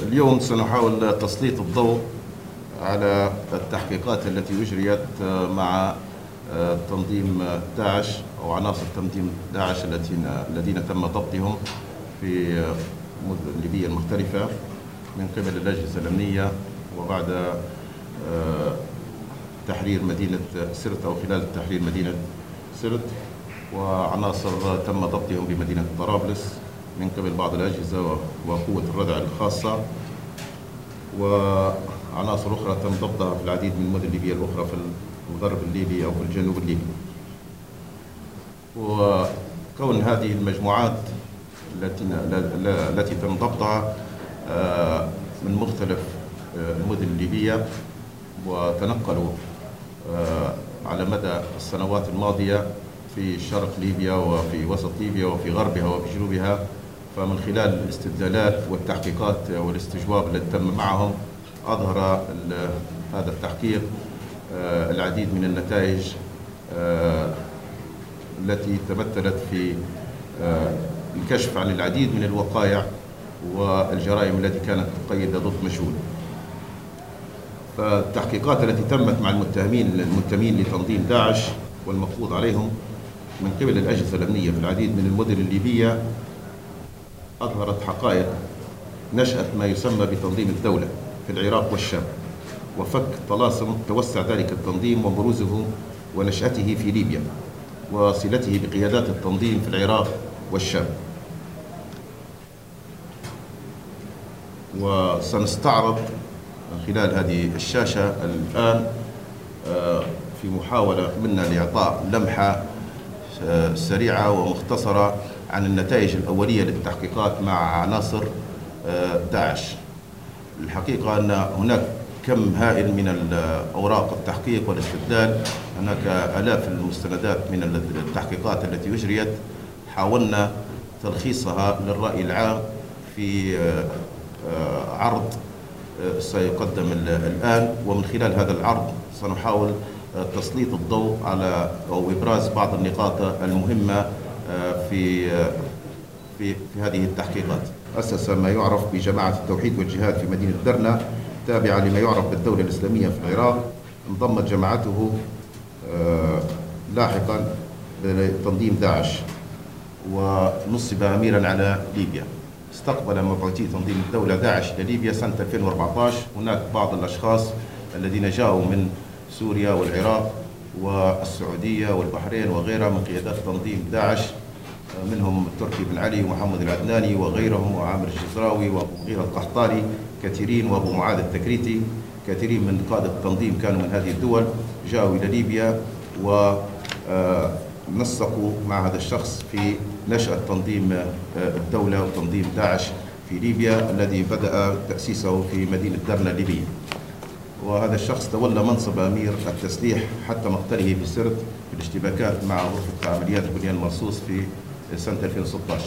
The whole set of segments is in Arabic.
اليوم سنحاول تسليط الضوء على التحقيقات التي أجريت مع تنظيم داعش أو عناصر تنظيم داعش الذين تم ضبطهم في المدن الليبية المختلفة من قبل الأجهزة الأمنية، وبعد تحرير مدينة سرت أو خلال تحرير مدينة سرت، وعناصر تم ضبطهم بمدينة طرابلس من قبل بعض الأجهزة وقوة الردع الخاصة، وعناصر أخرى تم ضبطها في العديد من المدن الليبية الأخرى في الغرب الليبي أو في الجنوب الليبي. وكون هذه المجموعات التي تم ضبطها من مختلف المدن الليبية وتنقلوا على مدى السنوات الماضية في شرق ليبيا وفي وسط ليبيا وفي غربها وفي جنوبها، فمن خلال الاستبدالات والتحقيقات والاستجواب الذي تم معهم أظهر هذا التحقيق العديد من النتائج التي تمثلت في الكشف عن العديد من الوقائع والجرائم التي كانت مقيدة ضد مجهول. فالتحقيقات التي تمت مع المنتمين لتنظيم داعش والمقبوض عليهم من قبل الأجهزة الأمنية في العديد من المدن الليبية أظهرت حقائق نشأة ما يسمى بتنظيم الدولة في العراق والشام، وفك طلاسم توسع ذلك التنظيم وبروزه ونشأته في ليبيا وصلته بقيادات التنظيم في العراق والشام. وسنستعرض من خلال هذه الشاشة الآن في محاولة منا لإعطاء لمحة سريعة ومختصرة عن النتائج الأولية للتحقيقات مع عناصر داعش. الحقيقة أن هناك كم هائل من أوراق التحقيق والاستدلال، هناك آلاف المستندات من التحقيقات التي أجريت، حاولنا تلخيصها للرأي العام في عرض سيقدم الآن، ومن خلال هذا العرض سنحاول تسليط الضوء على أو إبراز بعض النقاط المهمة في هذه التحقيقات. أسس ما يعرف بجماعة التوحيد والجهاد في مدينة درنا تابعة لما يعرف بالدولة الإسلامية في العراق. انضمت جماعته لاحقا لتنظيم داعش ونصب أميرا على ليبيا. استقبل مبعوثي تنظيم الدولة داعش إلى ليبيا سنة 2014. هناك بعض الأشخاص الذين جاءوا من سوريا والعراق والسعودية والبحرين وغيرها من قيادات تنظيم داعش، منهم تركي بن علي ومحمد العدناني وغيرهم وعامر الجزراوي وابو مغيرة القحطاني كثيرين وابو معاذ التكريتي. كثيرين من قادة التنظيم كانوا من هذه الدول، جاءوا إلى ليبيا ونسقوا مع هذا الشخص في نشأة تنظيم الدولة وتنظيم داعش في ليبيا الذي بدأ تأسيسه في مدينة درنا الليبية. وهذا الشخص تولى منصب أمير التسليح حتى مقتله في سرت في الاشتباكات مع غرفة عمليات بنيان مرصوص في سنة 2016.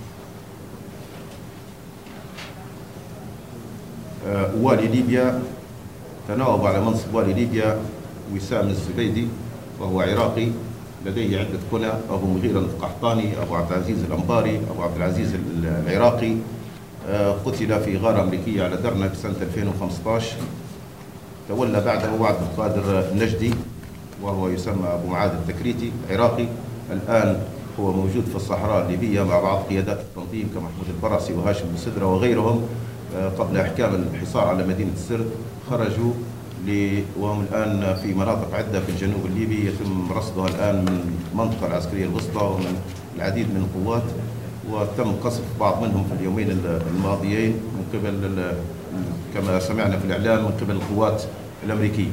والي ليبيا تناوب على منصب والي ليبيا وسام الزبيدي، وهو عراقي لديه عدة كنى: أبو مغيرة القحطاني، أبو عبد العزيز الأنباري، أبو عبد العزيز العراقي. قتل في غارة أمريكية على درنا في سنة 2015. تولى بعده عبد القادر النجدي، وهو يسمى أبو معاذ التكريتي، عراقي. الآن هو موجود في الصحراء الليبية مع بعض قيادات التنظيم كمحمود البرصي وهاشم بن وغيرهم. قبل إحكام الحصار على مدينة سرت خرجوا وهم الآن في مناطق عدة في الجنوب الليبي يتم رصدها الآن من المنطقة العسكرية الوسطى ومن العديد من القوات، وتم قصف بعض منهم في اليومين الماضيين من قبل كما سمعنا في الإعلام من قبل القوات الأمريكية.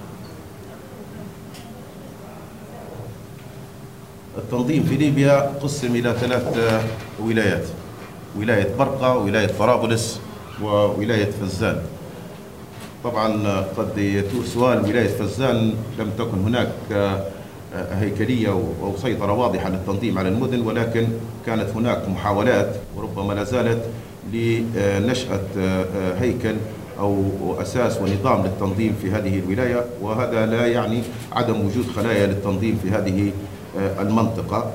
التنظيم في ليبيا قسم إلى 3 ولايات: ولاية برقة، ولاية طرابلس، وولاية فزان. طبعا قد يثور سؤال: ولاية فزان لم تكن هناك هيكلية أو سيطرة واضحة للتنظيم على المدن، ولكن كانت هناك محاولات وربما لا زالت لنشأة هيكل أو أساس ونظام للتنظيم في هذه الولاية، وهذا لا يعني عدم وجود خلايا للتنظيم في هذه المنطقة.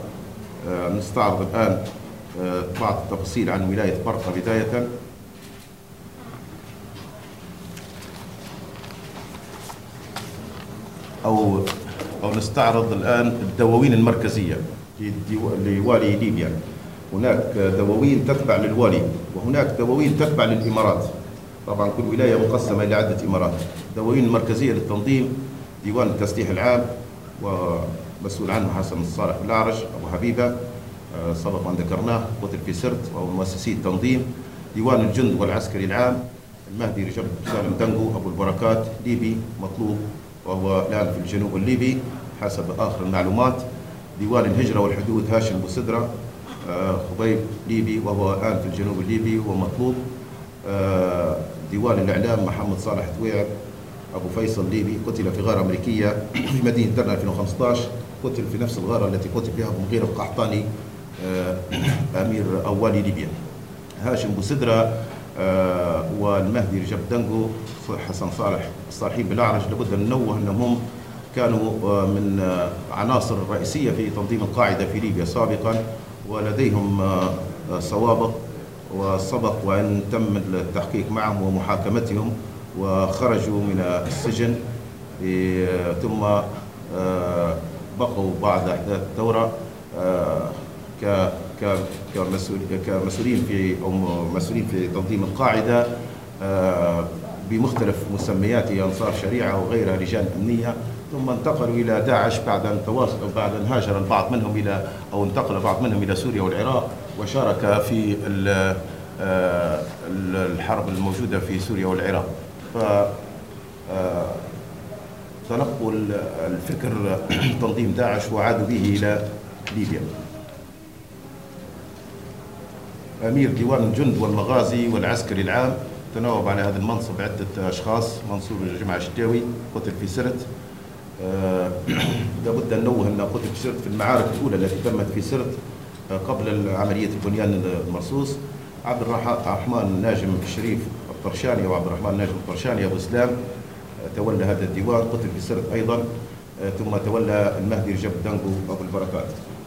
نستعرض الآن بعض التفاصيل عن ولاية برقة بداية. أو نستعرض الآن الدواوين المركزية لوالي ليبيا. هناك دواوين تتبع للوالي، وهناك دواوين تتبع للإمارات. طبعا كل ولاية مقسمة إلى عدة إمارات. الدواوين المركزية للتنظيم ديوان التسليح العام، ومسؤول عنه حسن صالح بالأعرج أبو حبيبة، سبق أن ذكرناه، قتل في سرت وهو مؤسسي التنظيم. ديوان الجند والعسكري العام المهدي رجب سالم دنقو أبو البركات، ليبي مطلوب وهو الآن في الجنوب الليبي حسب آخر المعلومات. ديوان الهجرة والحدود هاشم بوسدرة خبيب، ليبي وهو الآن في الجنوب الليبي ومطلوب. ديوان الإعلام محمد صالح تويع أبو فيصل، ليبي، قتل في غارة أمريكية في مدينة درنا 2015. قتل في نفس الغارة التي قتل فيها أبو مغيرة القحطاني أمير أو والي ليبيا. هاشم بوسدرة والمهدي رجب دنقو حسن صالح الصالحين بالأعرج، لابد أن ننوه أنهم كانوا من عناصر رئيسية في تنظيم القاعدة في ليبيا سابقا، ولديهم سوابق وسبق وأن تم التحقيق معهم ومحاكمتهم وخرجوا من السجن، ثم بقوا بعد أحداث الثورة كمسؤولين في تنظيم القاعدة بمختلف مسمياته، أنصار شريعة وغيرها، رجال أمنية، ثم انتقلوا إلى داعش بعد أن هاجر البعض منهم انتقل البعض منهم إلى سوريا والعراق، وشارك في الحرب الموجودة في سوريا والعراق. فتلقوا الفكر تنظيم داعش وعادوا به إلى ليبيا. أمير ديوان الجند والمغازي والعسكري العام تناوب على هذا المنصب عدة أشخاص. منصور الجمعة الشتاوي قتل في سرت. لابد أن ننوه أنه قتل في سرت في المعارك الأولى التي تمت في سرت قبل عملية البنيان المرصوص. عبد الرحمن ناجم الشريف الطرشاني وعبد الرحمن ناجم الطرشاني أبو إسلام تولى هذا الديوان، قتل في سرت أيضا. ثم تولى المهدي رجب دنقو أبو البركات.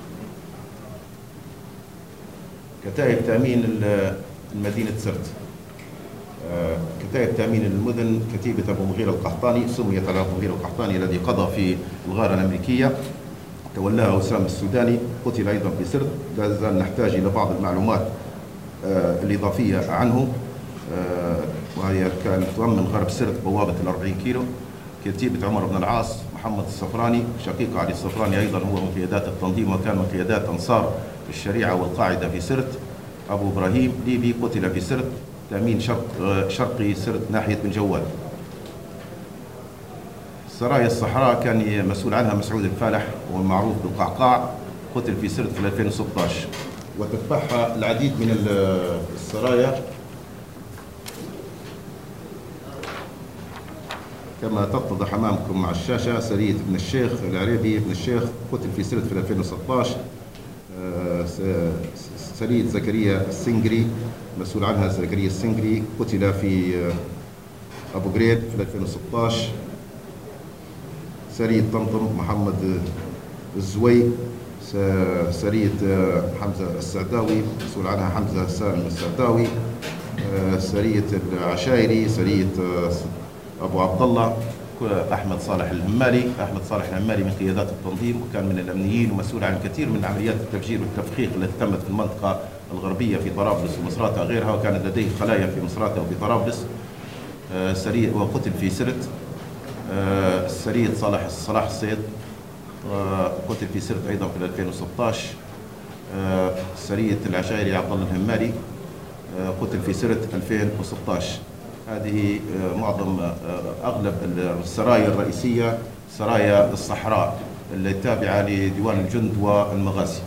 كتائب تأمين مدينة سرت، كتائب تأمين المدن، كتيبة أبو مغيرة القحطاني، سميت على أبو مغيرة القحطاني الذي قضى في الغارة الأمريكية، تولاها أسامة السوداني، قتل أيضا في سرت. لا زال نحتاج إلى بعض المعلومات الإضافية عنه، وهي كانت تؤمن غرب سرت بوابة 40 كيلو. كتيبة عمر بن العاص، محمد الصفراني شقيق علي الصفراني أيضا هو من قيادات التنظيم وكان من قيادات أنصار الشريعة والقاعدة في سرت. أبو إبراهيم، ليبي، قتل في سرت، تأمين شرقي سرت ناحية بن جواد. سرايا الصحراء كان مسؤول عنها مسعود الفالح والمعروف بالقعقاع، قتل في سرت في 2016. وتتبعها العديد من السرايا كما تتضح أمامكم على الشاشة. سرية ابن الشيخ العريبي ابن الشيخ قتل في سرت في 2016. سرية زكريا السنجري مسؤول عنها زكريا السنجري، قتل في أبو غريب في 2016. سرية طمطم محمد الزوي. سرية حمزة السعداوي مسؤول عنها حمزة سالم السعداوي. سرية العشايري، سرية أبو عبد الله أحمد صالح الهمالي. أحمد صالح الهمالي من قيادات التنظيم وكان من الأمنيين ومسؤول عن الكثير من عمليات التفجير والتفخيخ التي تمت في المنطقة الغربية في طرابلس ومصراتة وغيرها، وكانت لديه خلايا في مصراتة وفي طرابلس. سرية وقتل في سرت. سرية صلاح الصيد قتل في سرت أيضا في 2016. سرية العشائري عبد الله الهمالي قتل في سرت 2016. هذه معظم أغلب السرايا الرئيسية سرايا الصحراء التي تابعة لديوان الجند والمغازي.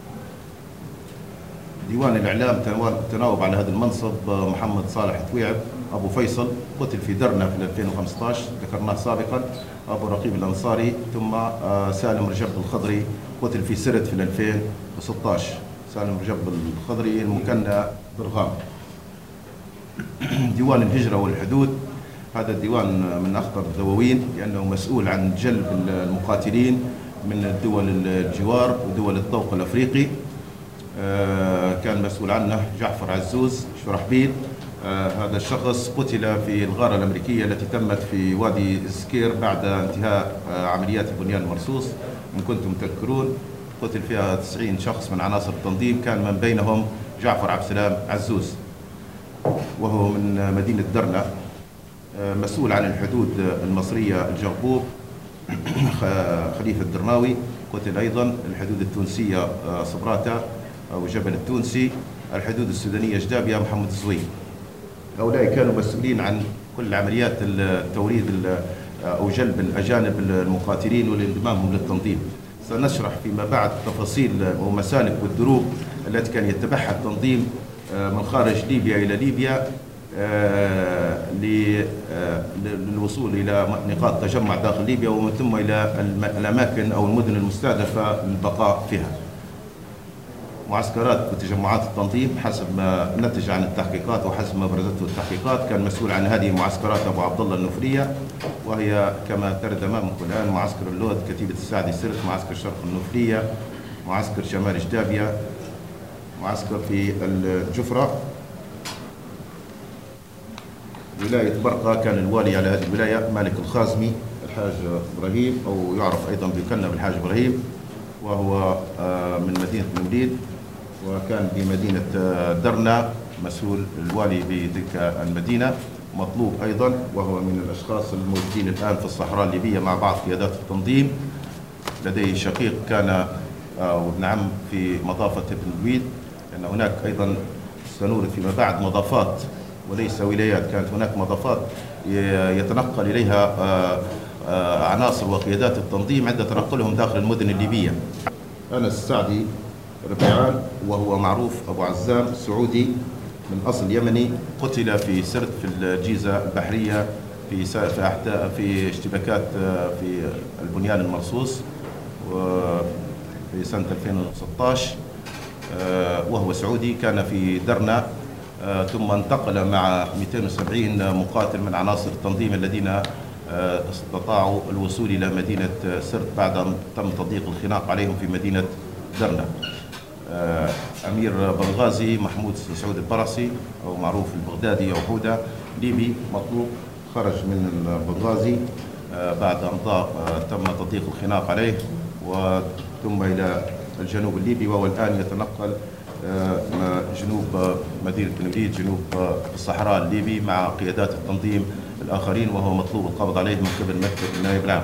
ديوان الإعلام تناوب على هذا المنصب محمد صالح تويعب أبو فيصل، قتل في درنا في 2015 ذكرناه سابقا. أبو رقيب الأنصاري. ثم سالم رجب الخضري قتل في سرت في 2016. سالم رجب الخضري المكنى برغام. ديوان الهجرة والحدود، هذا الديوان من أخطر الدواوين لأنه مسؤول عن جلب المقاتلين من دول الجوار ودول الطوق الأفريقي. كان مسؤول عنه جعفر عزوز شرحبيل، هذا الشخص قتل في الغارة الأمريكية التي تمت في وادي سكير بعد انتهاء عمليات البنيان المرصوص. إن كنتم تذكرون قتل فيها 90 شخص من عناصر التنظيم، كان من بينهم جعفر عبد السلام عزوز، وهو من مدينة درنا، مسؤول عن الحدود المصرية الجربوب. خليفة الدرناوي قتل أيضا، الحدود التونسية صبراتا أو جبل التونسي، الحدود السودانية جدابية محمد الزويل. هؤلاء كانوا مسؤولين عن كل عمليات التوريد أو جلب الأجانب المقاتلين والانضمامهم للتنظيم. سنشرح فيما بعد تفاصيل ومسالك والدروب التي كان يتبعها التنظيم من خارج ليبيا إلى ليبيا للوصول إلى نقاط تجمع داخل ليبيا، ومن ثم إلى الأماكن أو المدن المستهدفة للبقاء فيها. معسكرات وتجمعات التنظيم حسب ما نتج عن التحقيقات وحسب ما برزته التحقيقات، كان مسؤول عن هذه المعسكرات أبو عبد الله النفرية، وهي كما ترد أمامكم الآن: معسكر اللود، كتيبة السعدي سرت، معسكر شرق النفرية، معسكر شمال جدابية، معسكر في الجفرة. ولاية برقة كان الوالي على هذه الولاية مالك الخازمي الحاج إبراهيم، أو يعرف أيضا بيكنى بالحاج إبراهيم، وهو من مدينة الموليد، وكان بمدينة درنا مسؤول الوالي بتلك المدينة. مطلوب أيضا، وهو من الأشخاص الموجودين الآن في الصحراء الليبية مع بعض قيادات التنظيم. لديه شقيق كان وابن عم في مضافة ابن الويد، لأن هناك أيضا سنورد فيما بعد مضافات وليس ولايات، كانت هناك مضافات يتنقل إليها عناصر وقيادات التنظيم عند تنقلهم داخل المدن الليبية. أنس السعدي ربيعان، وهو معروف أبو عزام، سعودي من أصل يمني، قتل في سرت في الجيزة البحرية في اشتباكات في البنيان المرصوص في سنة 2016، وهو سعودي، كان في درنا، ثم انتقل مع 270 مقاتل من عناصر التنظيم الذين استطاعوا الوصول إلى مدينة سرت بعد أن تم تضييق الخناق عليهم في مدينة درنا. أمير بنغازي محمود سعود البرصي، أو معروف البغدادي أو حودة، ليبي مطلوب، خرج من بنغازي بعد أن تم تضييق الخناق عليه، وثم إلى الجنوب الليبي، وهو الآن يتنقل جنوب مدينة بنوليد، جنوب الصحراء الليبي، مع قيادات التنظيم الآخرين، وهو مطلوب القبض عليه من قبل مكتب النائب العام.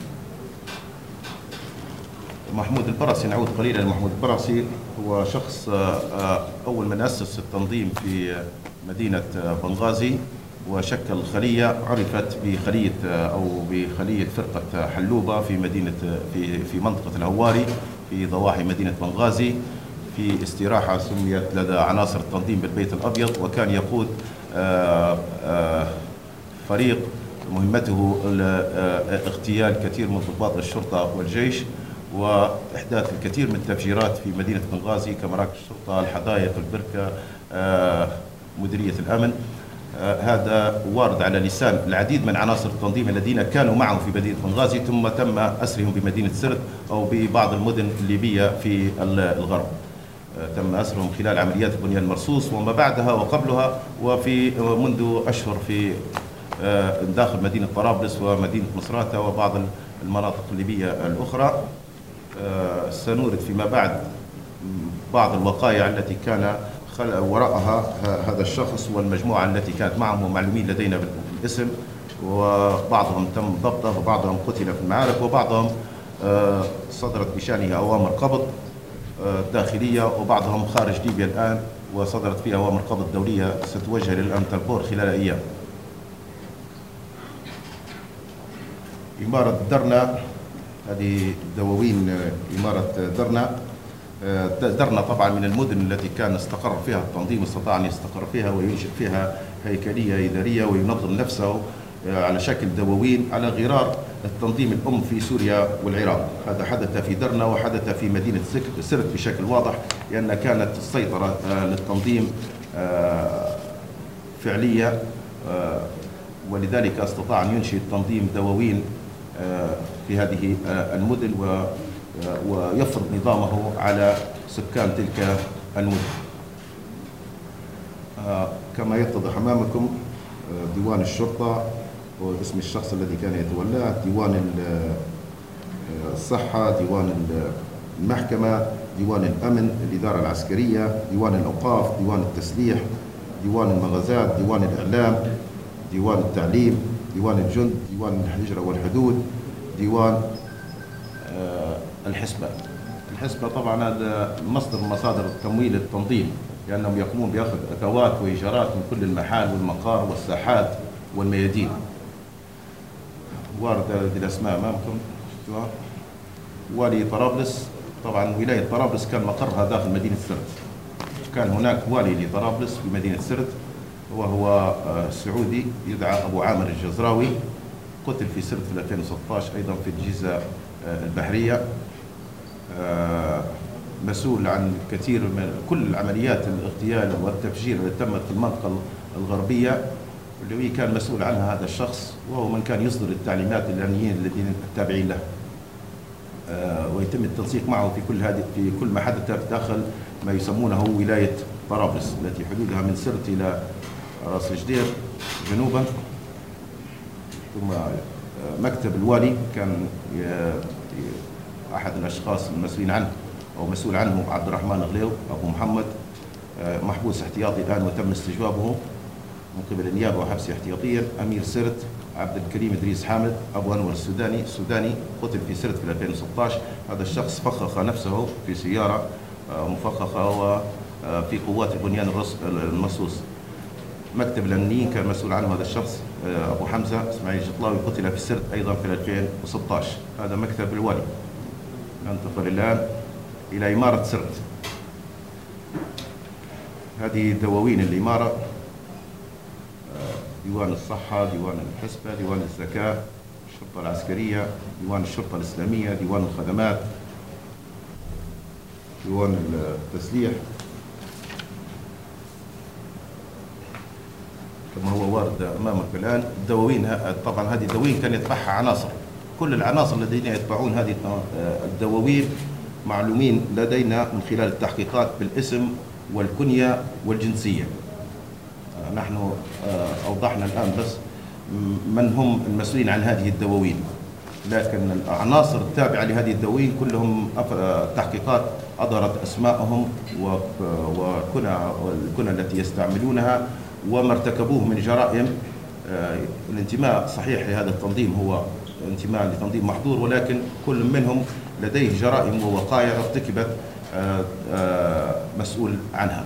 محمود البرصي، نعود قليلا لمحمود البرصي، هو شخص أول من أسس التنظيم في مدينة بنغازي، وشكل خلية عرفت بخلية أو بخلية فرقة حلوبة في مدينة في منطقة الهواري في ضواحي مدينة بنغازي، في استراحة سميت لدى عناصر التنظيم بالبيت الأبيض. وكان يقود فريق مهمته اغتيال كثير من ضباط الشرطة والجيش، وإحداث الكثير من التفجيرات في مدينة بنغازي كمراكز الشرطة، الحدائق، البركة، مديرية الأمن. هذا وارد على لسان العديد من عناصر التنظيم الذين كانوا معه في مدينة بنغازي، ثم تم أسرهم بمدينة سرت أو ببعض المدن الليبية في الغرب. تم أسرهم خلال عمليات البنيان المرصوص وما بعدها وقبلها، وفي منذ أشهر في داخل مدينة طرابلس ومدينة مصراتة وبعض المناطق الليبية الأخرى. سنورد فيما بعد بعض الوقائع التي كان وراءها هذا الشخص والمجموعة التي كانت معه معلومين لدينا بالاسم، وبعضهم تم ضبطه وبعضهم قتل في المعارك، وبعضهم صدرت بشأنه أوامر قبض داخلية، وبعضهم خارج ليبيا الآن وصدرت فيها أوامر قبض دولية ستوجه للأنتربول خلال أيام. إمارة درنا، هذه دواوين إمارة درنا. درنا طبعا من المدن التي كان استقر فيها التنظيم، استطاع أن يستقر فيها وينشئ فيها هيكلية إدارية وينظم نفسه على شكل دواوين على غرار التنظيم الأم في سوريا والعراق. هذا حدث في درنا وحدث في مدينة سرت بشكل واضح، لأن كانت السيطرة للتنظيم فعلية، ولذلك استطاع أن ينشئ التنظيم دواوين في هذه المدن ويفرض نظامه على سكان تلك المدن. كما يتضح أمامكم ديوان الشرطة واسم الشخص الذي كان يتولاه، ديوان الصحة، ديوان المحكمة، ديوان الأمن، الإدارة العسكرية، ديوان الأوقاف، ديوان التسليح، ديوان المغازات، ديوان الإعلام، ديوان التعليم، ديوان الجند، ديوان الهجرة والحدود، ديوان الحسبة. الحسبة طبعا هذا مصدر من مصادر تمويل التنظيم، لأنهم يقومون بأخذ أتوات وإيجارات من كل المحال والمقار والساحات والميادين. وارد هذه الأسماء أمامكم. والي طرابلس، طبعا ولاية طرابلس كان مقرها داخل مدينة سرت. كان هناك والي لطرابلس في مدينة سرت وهو سعودي يدعى أبو عامر الجزراوي، قتل في سرت في 2016 أيضا في الجيزة البحرية. مسؤول عن كثير من كل عمليات الاغتيال والتفجير التي تمت في المنطقة الغربية، اللي كان مسؤول عنها هذا الشخص، وهو من كان يصدر التعليمات للأمنيين الذين التابعين له. ويتم التنسيق معه في كل ما حدث داخل ما يسمونه ولاية طرابلس التي حدودها من سرت إلى راس الجدير جنوبا. ثم مكتب الوالي كان أحد الأشخاص المسؤولين عنه أو مسؤول عنه عبد الرحمن غليو أبو محمد، محبوس احتياطي الآن وتم استجوابه من قبل النيابة وحبس احتياطيا. أمير سرت عبد الكريم إدريس حامد أبو أنور السوداني قتل في سرت في 2016. هذا الشخص فخخ نفسه في سيارة مفخخة وفي قوات البنيان المرصوص. مكتب الأمنيين كان مسؤول عنه هذا الشخص أبو حمزة إسماعيل الجطلاوي قتل في سرت أيضا في 2016. هذا مكتب الوالي. ننتقل الآن إلى إمارة سرت. هذه دواوين الإمارة: ديوان الصحة، ديوان الحسبة، ديوان الزكاة، الشرطة العسكرية، ديوان الشرطة الإسلامية، ديوان الخدمات، ديوان التسليح، كما هو وارد أمامك الآن. الدواوين طبعا هذه الدواوين كان يتبعها عناصر، كل العناصر الذين يتبعون هذه الدواوين معلومين لدينا من خلال التحقيقات بالاسم والكنية والجنسية. نحن أوضحنا الآن بس من هم المسؤولين عن هذه الدواوين، لكن العناصر التابعة لهذه الدواوين كلهم التحقيقات أظهرت أسماءهم والكنى التي يستعملونها وما ارتكبوه من جرائم. الانتماء صحيح لهذا التنظيم هو انتماء لتنظيم محظور، ولكن كل منهم لديه جرائم ووقائع ارتكبت مسؤول عنها.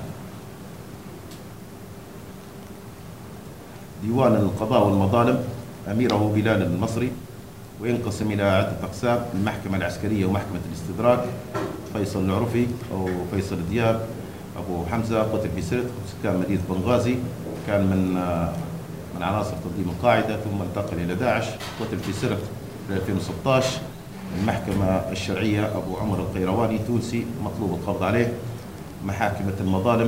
ديوان القضاء والمظالم أميره بلال المصري، وينقسم إلى عدة أقسام: المحكمة العسكرية ومحكمة الاستدراك. فيصل العرفي أو فيصل دياب أبو حمزة قتل في سرت، سكان مدينة بنغازي، كان من عناصر تنظيم القاعدة، ثم انتقل إلى داعش، قتل في سرت في 2016. المحكمة الشرعية أبو عمر القيرواني تونسي مطلوب القبض عليه. محاكمة المظالم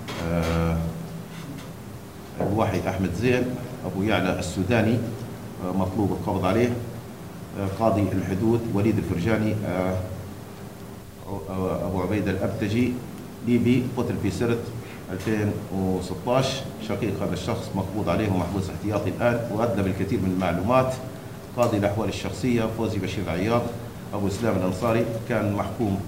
أبو وحي أحمد زين أبو يعلى السوداني مطلوب القبض عليه. قاضي الحدود وليد الفرجاني أبو عبيدة الأبتجي ليبي قتل في سرت 2016. شقيق هذا الشخص مقبوض عليه ومحبوس احتياطي الآن وأدلى بالكثير من المعلومات. قاضي الأحوال الشخصية فوزي بشير عياض أبو إسلام الأنصاري، كان محكوم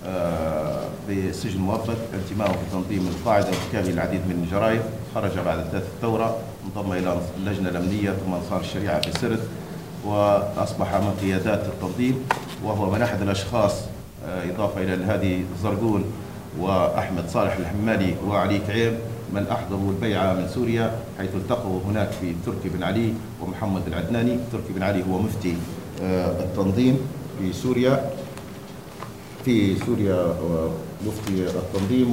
بسجن مؤبد انتمائه في تنظيم القاعدة وارتكابه العديد من الجرائم. خرج بعد أحداث الثورة، انضم إلى اللجنة الأمنية ثم أنصار الشريعة في سرت، وأصبح من قيادات التنظيم، وهو من أحد الأشخاص إضافة إلى الهادي زرقون وأحمد صالح الحمالي وعلي كعيب من أحضروا البيعة من سوريا، حيث التقوا هناك في تركي بن علي ومحمد العدناني. تركي بن علي هو مفتي التنظيم في سوريا، مفتي التنظيم،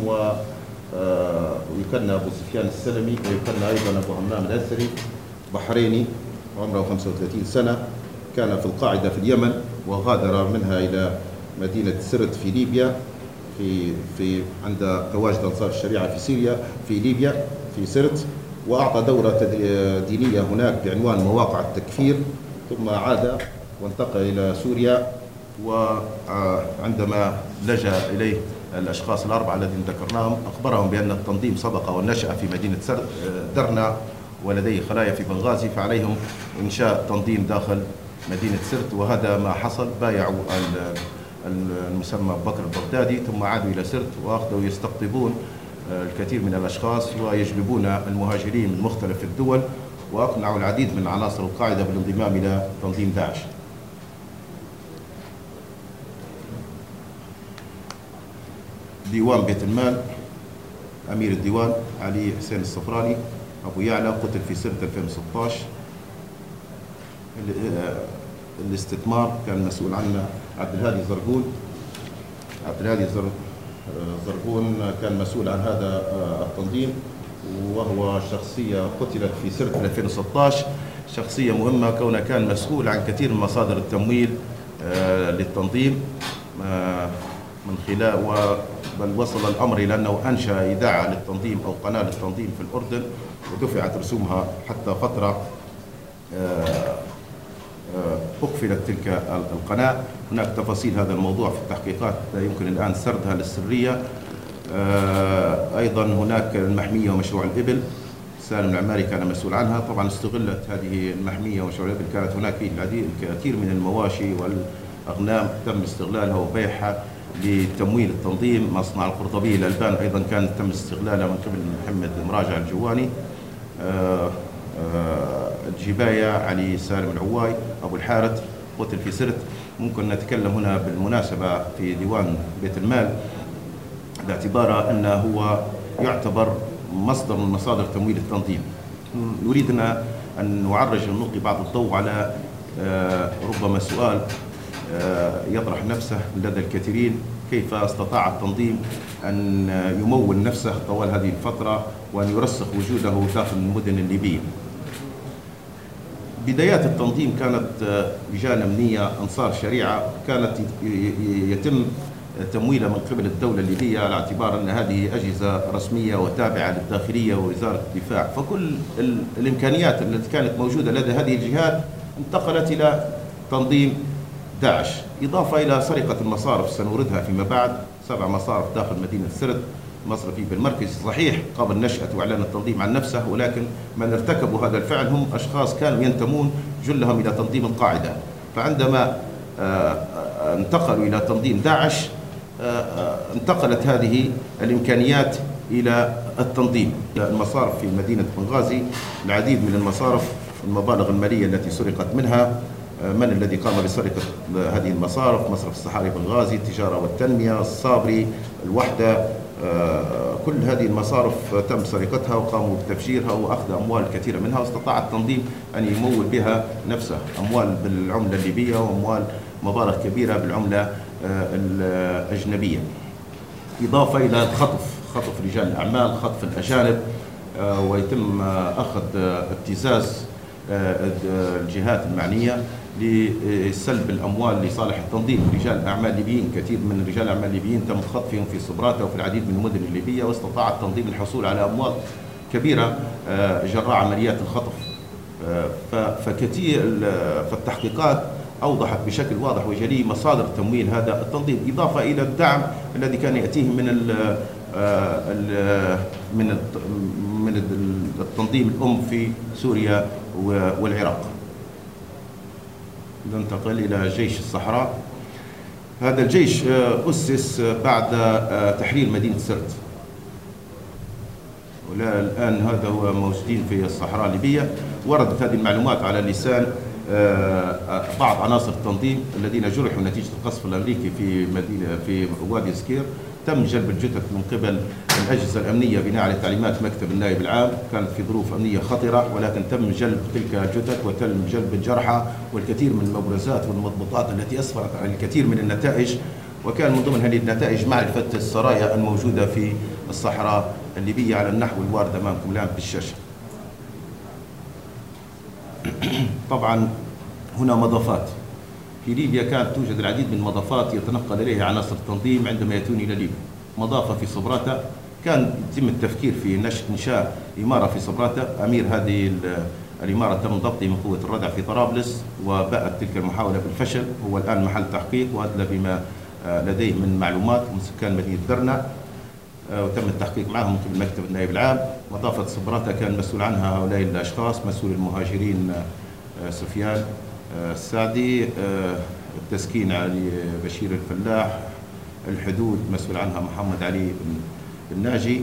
ويكنى أبو سفيان السلمي، ويكنى أيضا أبو همام الأثري بحريني عمره 35 سنة، كان في القاعدة في اليمن وغادر منها إلى مدينة سرت في ليبيا في عند تواجد أنصار الشريعة في ليبيا في سرت، وأعطى دورة دينية هناك بعنوان مواقع التكفير، ثم عاد وانتقل إلى سوريا، وعندما لجأ إليه الأشخاص الأربعة الذين ذكرناهم، أخبرهم بأن التنظيم سبق ونشأ في مدينة درنا ولديه خلايا في بنغازي، فعليهم إنشاء تنظيم داخل مدينة سرت، وهذا ما حصل. بايعوا المسمى بكر البغدادي ثم عادوا إلى سرت وأخذوا يستقطبون الكثير من الأشخاص ويجلبون المهاجرين من مختلف الدول، وأقنعوا العديد من عناصر القاعدة بالانضمام إلى تنظيم داعش. ديوان بيت المال، أمير الديوان علي حسين الصفراني أبو يعلى قتل في سنة 2016. الاستثمار كان مسؤول عنه عبد الهادي زرقون. عبد الهادي زرقون كان مسؤول عن هذا التنظيم، وهو شخصية قتلت في سنة 2016، شخصية مهمة كونه كان مسؤول عن كثير من مصادر التمويل للتنظيم من خلال بل وصل الأمر إلى أنه أنشأ إذاعة للتنظيم أو قناة للتنظيم في الأردن، ودفعت رسومها حتى فترة أقفلت تلك القناة. هناك تفاصيل هذا الموضوع في التحقيقات لا يمكن الآن سردها للسرية. أيضا هناك المحمية ومشروع الإبل، سالم العماري كان مسؤول عنها. طبعا استغلت هذه المحمية ومشروع الإبل، كانت هناك الكثير من المواشي والأغنام تم استغلالها وبيعها لتمويل التنظيم. مصنع القرطبي الألبان أيضا كان تم استغلالها من قبل محمد مراجع الجواني. الجباية علي سالم العواي أبو الحارث قتل في سرت. ممكن نتكلم هنا بالمناسبة في ديوان بيت المال باعتباره أنه هو يعتبر مصدر من مصادر تمويل التنظيم. نريدنا أن نعرج ونلقي بعض الضوء على ربما سؤال يطرح نفسه لدى الكثيرين: كيف استطاع التنظيم أن يمول نفسه طوال هذه الفترة وأن يرسخ وجوده داخل المدن الليبية؟ بدايات التنظيم كانت لجان أمنية أنصار شريعة، كانت يتم تمويلها من قبل الدولة الليبية على اعتبار أن هذه أجهزة رسمية وتابعة للداخلية ووزارة الدفاع، فكل الإمكانيات التي كانت موجودة لدى هذه الجهات انتقلت إلى تنظيم داعش، إضافة إلى سرقة المصارف سنوردها فيما بعد. 7 مصارف داخل مدينة سرت، مصرفي بالمركز صحيح قبل نشأة وإعلان التنظيم عن نفسه، ولكن من ارتكبوا هذا الفعل هم أشخاص كانوا ينتمون جلهم إلى تنظيم القاعدة. فعندما انتقلوا إلى تنظيم داعش انتقلت هذه الإمكانيات إلى التنظيم. المصارف في مدينة بنغازي، العديد من المصارف، المبالغ المالية التي سرقت منها، من الذي قام بسرقة هذه المصارف؟ مصرف الصحاري بنغازي، التجارة والتنمية، الصابري، الوحدة، كل هذه المصارف تم سرقتها وقاموا بتفجيرها وأخذ أموال كثيرة منها، واستطاع التنظيم أن يمول بها نفسه، أموال بالعملة الليبية وأموال مبالغ كبيرة بالعملة الأجنبية، إضافة إلى خطف رجال الأعمال، خطف الأجانب، ويتم أخذ ابتزاز الجهات المعنية لسلب الأموال لصالح التنظيم. رجال أعمال ليبيين، كثير من رجال الأعمال الليبيين تم خطفهم في صبراتة وفي العديد من المدن الليبية، واستطاع التنظيم الحصول على أموال كبيرة جراء عمليات الخطف. فكثير فالتحقيقات أوضحت بشكل واضح وجلي مصادر تمويل هذا التنظيم، إضافة إلى الدعم الذي كان يأتيه من التنظيم الأم في سوريا والعراق. ننتقل إلى جيش الصحراء. هذا الجيش أسس بعد تحرير مدينة سرت، والآن هذا هو موجودين في الصحراء الليبية. وردت هذه المعلومات على لسان بعض عناصر التنظيم الذين جرحوا نتيجة القصف الأمريكي في وادي سكير. تم جلب الجثث من قبل الأجهزة الأمنية بناء على تعليمات مكتب النائب العام، كانت في ظروف أمنية خطرة، ولكن تم جلب تلك الجثث وتم جلب الجرحى والكثير من المبرزات والمضبوطات التي أسفرت عن الكثير من النتائج، وكان من ضمن هذه النتائج معرفة السرايا الموجودة في الصحراء الليبية على النحو الوارد أمامكم الآن في الشاشة. طبعا هنا مضافات في ليبيا، كانت توجد العديد من المضافات يتنقل إليها عناصر التنظيم عندما يأتون إلى ليبيا. مضافة في صبراتة، كان يتم التفكير في إنشاء إمارة في صبراتة. أمير هذه الإمارة تم ضبطه من قوة الردع في طرابلس، وباءت تلك المحاولة بالفشل. هو الآن محل تحقيق وأدلى بما لديه من معلومات من سكان مدينة درنا، وتم التحقيق معهم من قبل مكتب النائب العام. مضافة صبراتة كان مسؤول عنها هؤلاء الأشخاص: مسؤول المهاجرين سفيان السعدي، التسكين علي بشير الفلاح، الحدود مسؤول عنها محمد علي بن ناجي،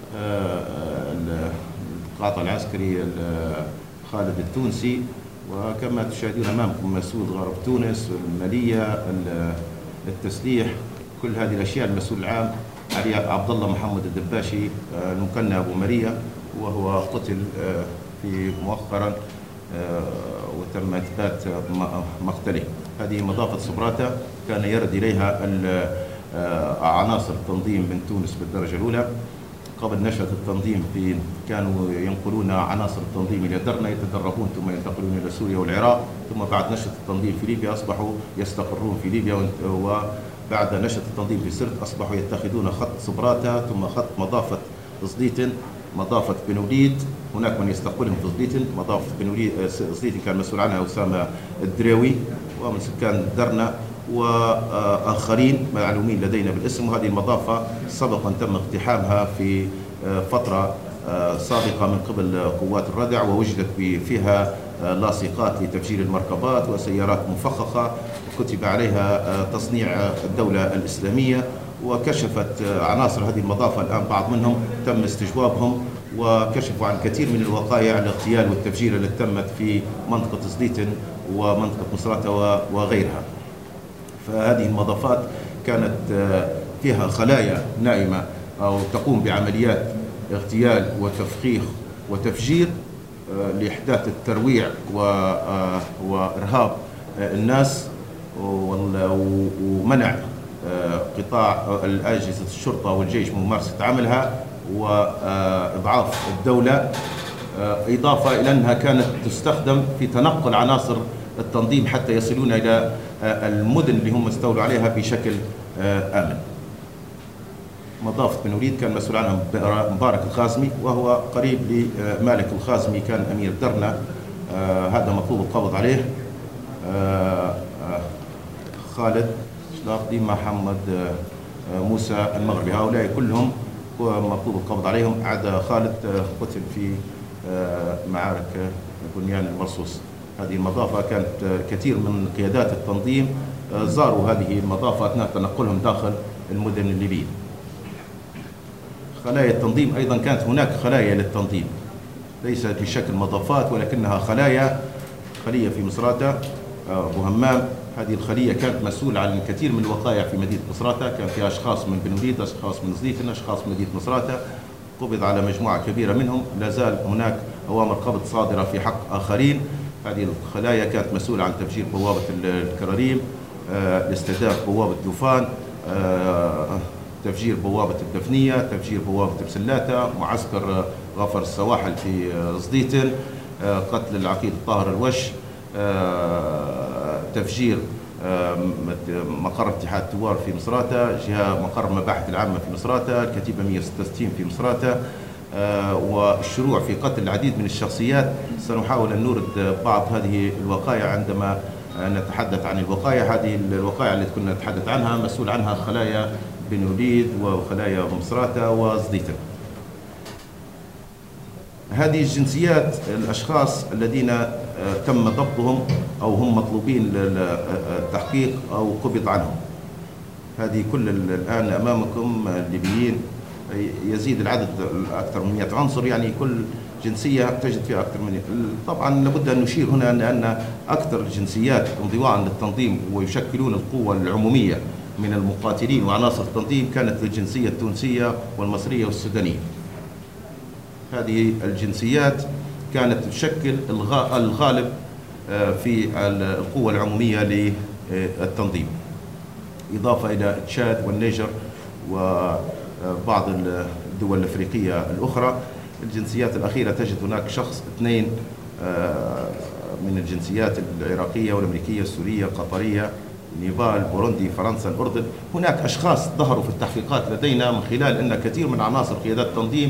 القاطع العسكري خالد التونسي، وكما تشاهدون أمامكم مسؤول غرب تونس، المالية، التسليح، كل هذه الأشياء. المسؤول العام علي عبد الله محمد الدباشي المكنى أبو ماريا، وهو قتل في مؤخرا وتم إثبات مقتله. هذه مضافة صبراتة كان يرد إليها عناصر التنظيم من تونس بالدرجة الأولى. قبل نشأة التنظيم كانوا ينقلون عناصر التنظيم إلى درنا، يتدربون ثم ينتقلون إلى سوريا والعراق، ثم بعد نشأة التنظيم في ليبيا أصبحوا يستقرون في ليبيا، وبعد نشأة التنظيم في سرت أصبحوا يتخذون خط صبراتة ثم خط مضافة صديتن، مضافة بن وليد. هناك من يستقبلهم في صديتن. مضافة بن وليد صديتن كان مسؤول عنها أسامة الدريوي ومن سكان درنا وآخرين معلومين لدينا بالاسم. وهذه المضافة سبقا تم اقتحامها في فترة سابقة من قبل قوات الردع، ووجدت فيها لاصقات لتفجير المركبات وسيارات مفخخة وكتب عليها تصنيع الدولة الإسلامية. وكشفت عناصر هذه المضافة الآن بعض منهم تم استجوابهم، وكشفوا عن كثير من الوقائع الاغتيال والتفجير التي تمت في منطقة صديتن ومنطقة مصراتة وغيرها. فهذه المضافات كانت فيها خلايا نائمة أو تقوم بعمليات اغتيال وتفخيخ وتفجير لإحداث الترويع وإرهاب الناس، ومنع قطاع الأجهزة الشرطة والجيش من ممارسة عملها، وإضعاف الدولة، إضافة إلى أنها كانت تستخدم في تنقل عناصر التنظيم حتى يصلون إلى المدن اللي هم استولوا عليها بشكل آمن. مضافة بن وليد كان مسؤول عنها مبارك الخازمي، وهو قريب لمالك الخازمي، كان أمير درنا. هذا مطلوب القبض عليه. خالد شلاقي، محمد موسى المغربي، هؤلاء كلهم مطلوب القبض عليهم. عدا خالد قتل في معارك بنيان المرصوص. هذه المضافة كانت كثير من قيادات التنظيم زاروا هذه المضافة أثناء تنقلهم داخل المدن الليبية. خلايا التنظيم أيضا كانت هناك خلايا للتنظيم ليست بشكل مضافات ولكنها خلية في مصراتة أبو همام. هذه الخلية كانت مسؤولة عن الكثير من الوقائع في مدينة مصراتة، كان فيها أشخاص من بن وليد، أشخاص من صديتن، أشخاص من مدينة مصراتة. قبض على مجموعة كبيرة منهم، لا زال هناك أوامر قبض صادرة في حق آخرين. هذه الخلايا كانت مسؤولة عن تفجير بوابة الكراريم، استهداف بوابة دوفان، تفجير بوابة الدفنية، تفجير بوابة بسلاتة، معسكر غفر السواحل في صديتن، قتل العقيد الطاهر الوش، تفجير مقر اتحاد الثوار في مصراتة، مقر المباحث العامة في مصراتة، الكتيبة 166 في مصراتة، والشروع في قتل العديد من الشخصيات. سنحاول أن نورد بعض هذه الوقائع عندما نتحدث عن الوقائع. هذه الوقائع التي كنا نتحدث عنها مسؤول عنها خلايا بن وليد وخلايا مصراتة وصديتن. هذه الجنسيات الأشخاص الذين تم ضبطهم أو هم مطلوبين للتحقيق أو قبض عنهم. هذه كل الآن أمامكم الليبيين، يزيد العدد أكثر من 100 عنصر، يعني كل جنسية تجد فيها أكثر من. طبعا لابد أن نشير هنا أن أكثر الجنسيات انضواء للتنظيم ويشكلون القوة العمومية من المقاتلين وعناصر التنظيم كانت الجنسية التونسية والمصرية والسودانية. هذه الجنسيات كانت تشكل الغالب في القوة العمومية للتنظيم، إضافة إلى تشاد والنيجر وبعض الدول الأفريقية الأخرى. الجنسيات الأخيرة تجد هناك شخص 2 من الجنسيات العراقية والأمريكية السورية القطرية نيبال بوروندي فرنسا الأردن. هناك أشخاص ظهروا في التحقيقات لدينا من خلال أن كثير من عناصر قيادات التنظيم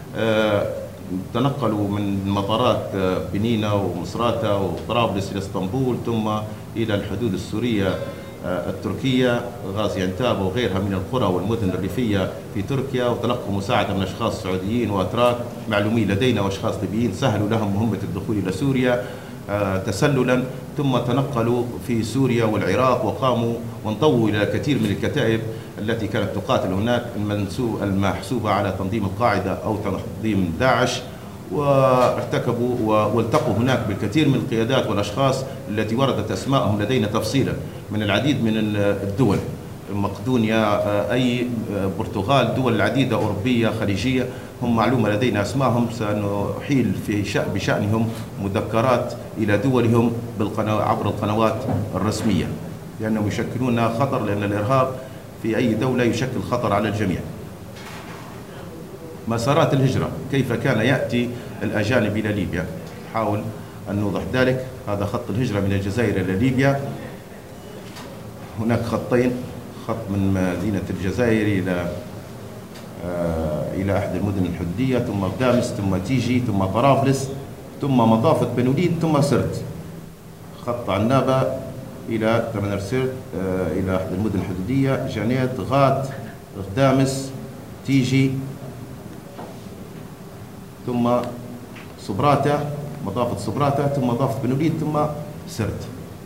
تنقلوا من مطارات بنينا ومصراتة وطرابلس إلى اسطنبول ثم إلى الحدود السورية التركية غازي أنتاب وغيرها من القرى والمدن الريفية في تركيا، وتلقوا مساعدة من أشخاص سعوديين وأتراك معلومين لدينا وأشخاص ليبيين سهلوا لهم مهمة الدخول إلى سوريا تسللا، ثم تنقلوا في سوريا والعراق وقاموا وانضووا إلى كثير من الكتائب التي كانت تقاتل هناك المحسوبة على تنظيم القاعدة أو تنظيم داعش، وارتكبوا والتقوا هناك بالكثير من القيادات والأشخاص التي وردت أسماءهم لدينا تفصيلا من العديد من الدول، مقدونيا، أي برتغال، دول العديدة أوروبية خليجية، هم معلومة لدينا أسماءهم، سنحيل بشأنهم مذكرات إلى دولهم عبر القنوات الرسمية، لأنهم يشكلون خطر، لأن الإرهاب في أي دولة يشكل خطر على الجميع. مسارات الهجرة، كيف كان يأتي الأجانب إلى ليبيا؟ نحاول أن نوضح ذلك. هذا خط الهجرة من الجزائر إلى ليبيا، هناك خطين، خط من مدينة الجزائر إلى أحد المدن الحدودية، ثم بدامس، ثم تيجي، ثم طرابلس، ثم مضافة بن وليد، ثم سرت. خط عنابة إلى سرت إلى أحد المدن الحدودية، جنيت، غات، غدامس، تيجي، ثم صبراتة، مضافة صبراتة، ثم مضافة بن وليد، ثم سرت،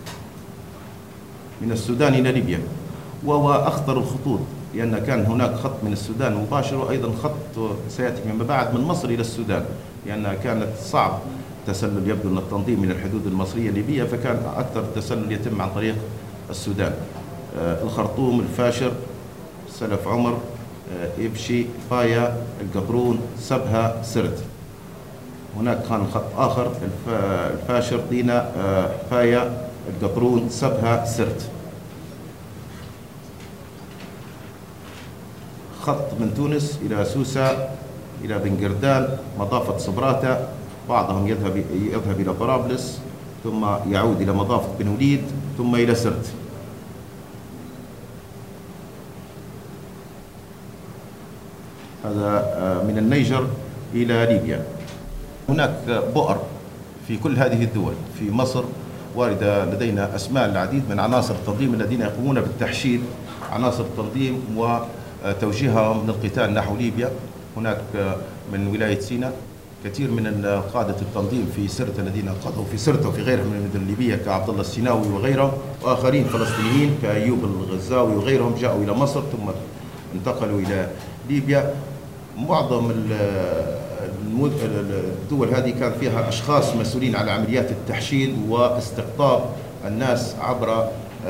من السودان إلى ليبيا. وهو أخطر الخطوط، لأن كان هناك خط من السودان مباشر، وأيضا خط سيأتي فيما بعد من مصر إلى السودان، لأنها كانت صعب التسلل، يبدو أن التنظيم من الحدود المصرية الليبية، فكان أكثر التسلل يتم عن طريق السودان. الخرطوم، الفاشر، سلف عمر، إبشي، فايا، القطرون، سبها، سرت. هناك كان خط آخر، الفاشر، دينا، فايا، القطرون، سبها، سرت. خط من تونس إلى سوسة، إلى بن قردان، مضافة صبراتة، بعضهم يذهب إلى طرابلس، ثم يعود إلى مضافة بن وليد، ثم إلى سرت. هذا من النيجر إلى ليبيا. هناك بؤر في كل هذه الدول. في مصر واردة لدينا أسماء العديد من عناصر التنظيم الذين يقومون بالتحشيد عناصر التنظيم وتوجيهها من القتال نحو ليبيا. هناك من ولاية سيناء كثير من قادة التنظيم في سرت الذين قضوا في سرت وفي غيرها من المدن الليبية كعبد الله السيناوي وغيرهم، وآخرين فلسطينيين كأيوب الغزاوي وغيرهم جاءوا إلى مصر ثم انتقلوا إلى ليبيا. معظم الدول هذه كان فيها أشخاص مسؤولين على عمليات التحشيد واستقطاب الناس عبر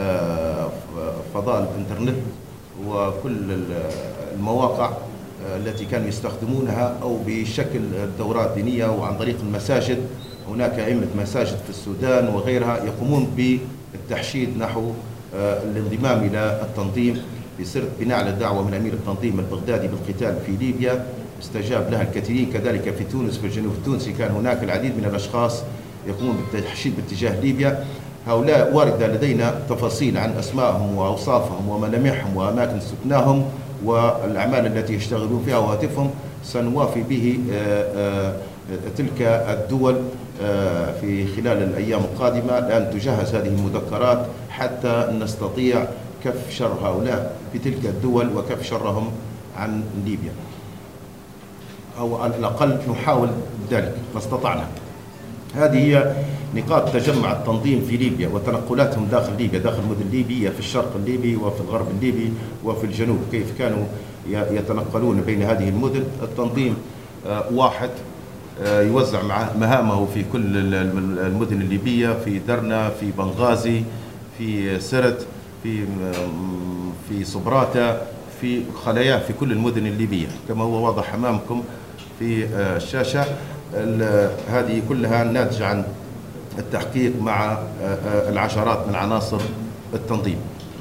فضاء الإنترنت وكل المواقع التي كانوا يستخدمونها، أو بشكل دورات دينية وعن طريق المساجد. هناك أئمة مساجد في السودان وغيرها يقومون بالتحشيد نحو الانضمام إلى التنظيم بسرت، بناء على الدعوة من أمير التنظيم البغدادي بالقتال في ليبيا، استجاب لها الكثيرين. كذلك في تونس، في الجنوب التونسي كان هناك العديد من الأشخاص يقومون بالتحشيد باتجاه ليبيا. هؤلاء واردة لدينا تفاصيل عن أسمائهم وأوصافهم وملامحهم وأماكن سكناهم والأعمال التي يشتغلون فيها وهاتفهم. سنوافي به تلك الدول في خلال الأيام القادمة، لأن تجهز هذه المذكرات حتى نستطيع كف شر هؤلاء في تلك الدول وكف شرهم عن ليبيا، أو على الأقل نحاول ذلك ما استطعنا. هذه هي نقاط تجمع التنظيم في ليبيا وتنقلاتهم داخل ليبيا، داخل المدن الليبية، في الشرق الليبي وفي الغرب الليبي وفي الجنوب، كيف كانوا يتنقلون بين هذه المدن. التنظيم واحد يوزع مهامه في كل المدن الليبية، في درنا، في بنغازي، في سرت، في صبراتة، في خلاياه في كل المدن الليبية كما هو واضح أمامكم في الشاشة. هذه كلها ناتجة عن التحقيق مع العشرات من عناصر التنظيم.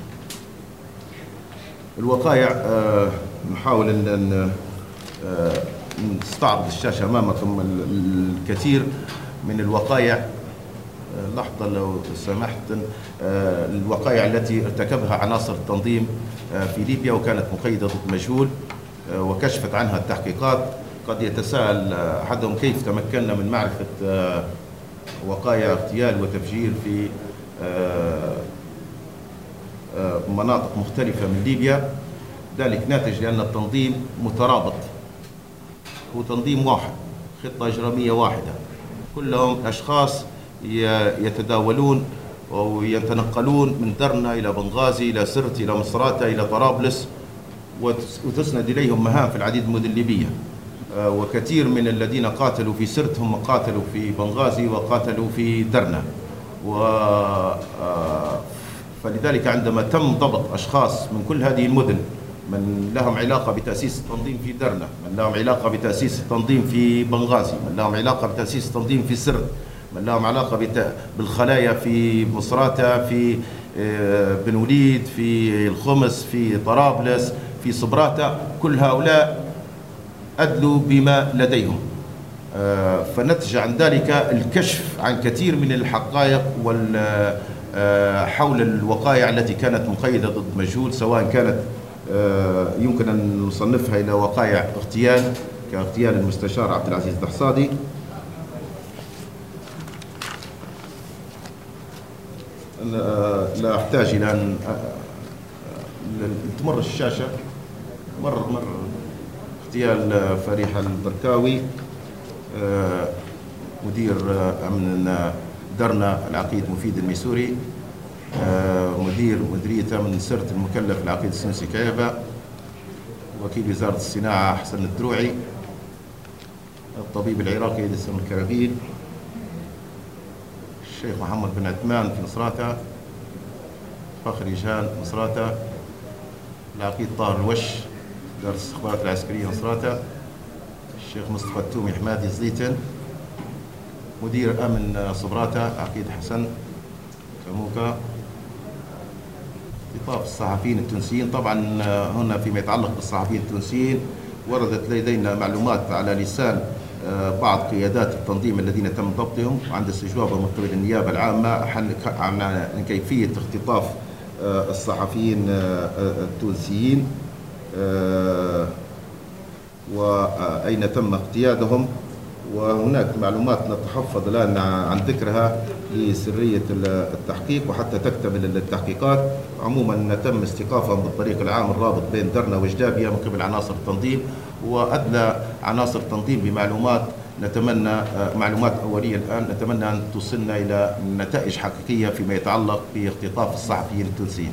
الوقائع، نحاول أن نستعرض الشاشة أمامكم الكثير من الوقائع. لحظة لو سمحت. الوقائع التي ارتكبها عناصر التنظيم في ليبيا وكانت مقيدة ضد مجهول وكشفت عنها التحقيقات. قد يتساءل أحدهم كيف تمكنا من معرفة وقائع اغتيال وتفجير في مناطق مختلفة من ليبيا. ذلك ناتج لأن التنظيم مترابط، هو تنظيم واحد، خطة إجرامية واحدة، كلهم أشخاص يتداولون ويتنقلون من درنا إلى بنغازي إلى سرت إلى مصراتة إلى طرابلس، وتسند إليهم مهام في العديد من المدن الليبية. وكثير من الذين قاتلوا في سرت هم قاتلوا في بنغازي وقاتلوا في درنا. فلذلك عندما تم ضبط أشخاص من كل هذه المدن، من لهم علاقة بتأسيس التنظيم في درنا، من لهم علاقة بتأسيس التنظيم في بنغازي، من لهم علاقة بتأسيس التنظيم في سرت، من لهم علاقة بالخلايا في مصراتة، في بن وليد، في الخمس، في طرابلس، في صبراتة، كل هؤلاء أدلوا بما لديهم. فنتج عن ذلك الكشف عن كثير من الحقائق حول الوقائع التي كانت مقيدة ضد مجهول، سواء كانت يمكن أن نصنفها إلى وقائع اغتيال كاغتيال المستشار عبد العزيز الدحصادي. لا أحتاج إلى أن تمر الشاشة. مر اغتيال فريحة البركاوي مدير أمن درنا العقيد مفيد الميسوري، مديرية أمن سرت المكلف العقيد السنسي كيابة، وكيل وزارة الصناعة حسن الدروعي، الطبيب العراقي إدريس الكراغيل، الشيخ محمد بن عثمان في مصراتة، فخري جان مصراتة، العقيد طاهر الوش إدارة الاستخبارات العسكرية مصراتة، الشيخ مصطفى التومي حمادي زيتن، مدير أمن صبراتة عقيد حسن كموكا. اختطاف الصحفيين التونسيين، طبعا هنا فيما يتعلق بالصحفيين التونسيين وردت لدينا معلومات على لسان بعض قيادات التنظيم الذين تم ضبطهم عند استجوابهم من قبل النيابة العامة عن كيفية اختطاف الصحفيين التونسيين وأين تم اقتيادهم. وهناك معلومات نتحفظ الآن عن ذكرها لسرية التحقيق وحتى تكتمل التحقيقات. عموما تم استيقافهم بالطريق العام الرابط بين درنا وجدابية من قبل عناصر التنظيم، وأدلى عناصر التنظيم بمعلومات نتمنى معلومات أولية الآن نتمنى أن توصلنا إلى نتائج حقيقية فيما يتعلق باختطاف الصحفيين التونسيين.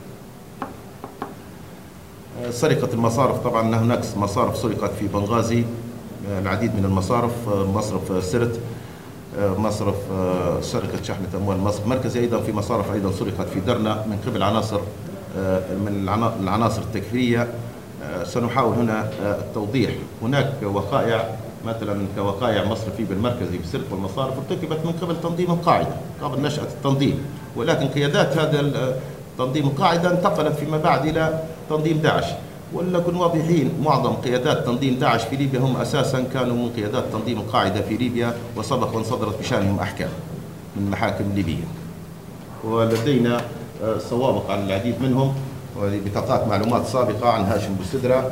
سرقة المصارف، طبعا هناك مصارف سرقت في بنغازي، العديد من المصارف، مصرف سرت، مصرف سرقة شحنة أموال مصرف مركزي، أيضا في مصارف أيضا سرقت في درنا من قبل عناصر من العناصر التكفيرية. سنحاول هنا التوضيح. هناك وقائع مثلا كوقائع مصرفي بالمركزي في سرقة والمصارف ارتكبت من قبل تنظيم القاعدة قبل نشأة التنظيم، ولكن قيادات هذا تنظيم القاعدة انتقلت فيما بعد إلى تنظيم داعش. ولنكن واضحين، معظم قيادات تنظيم داعش في ليبيا هم أساسا كانوا من قيادات تنظيم القاعدة في ليبيا، وسبق وان صدرت بشأنهم أحكام من المحاكم الليبية، ولدينا سوابق عن العديد منهم وبطاقات معلومات سابقة عن هاشم بوسدرة.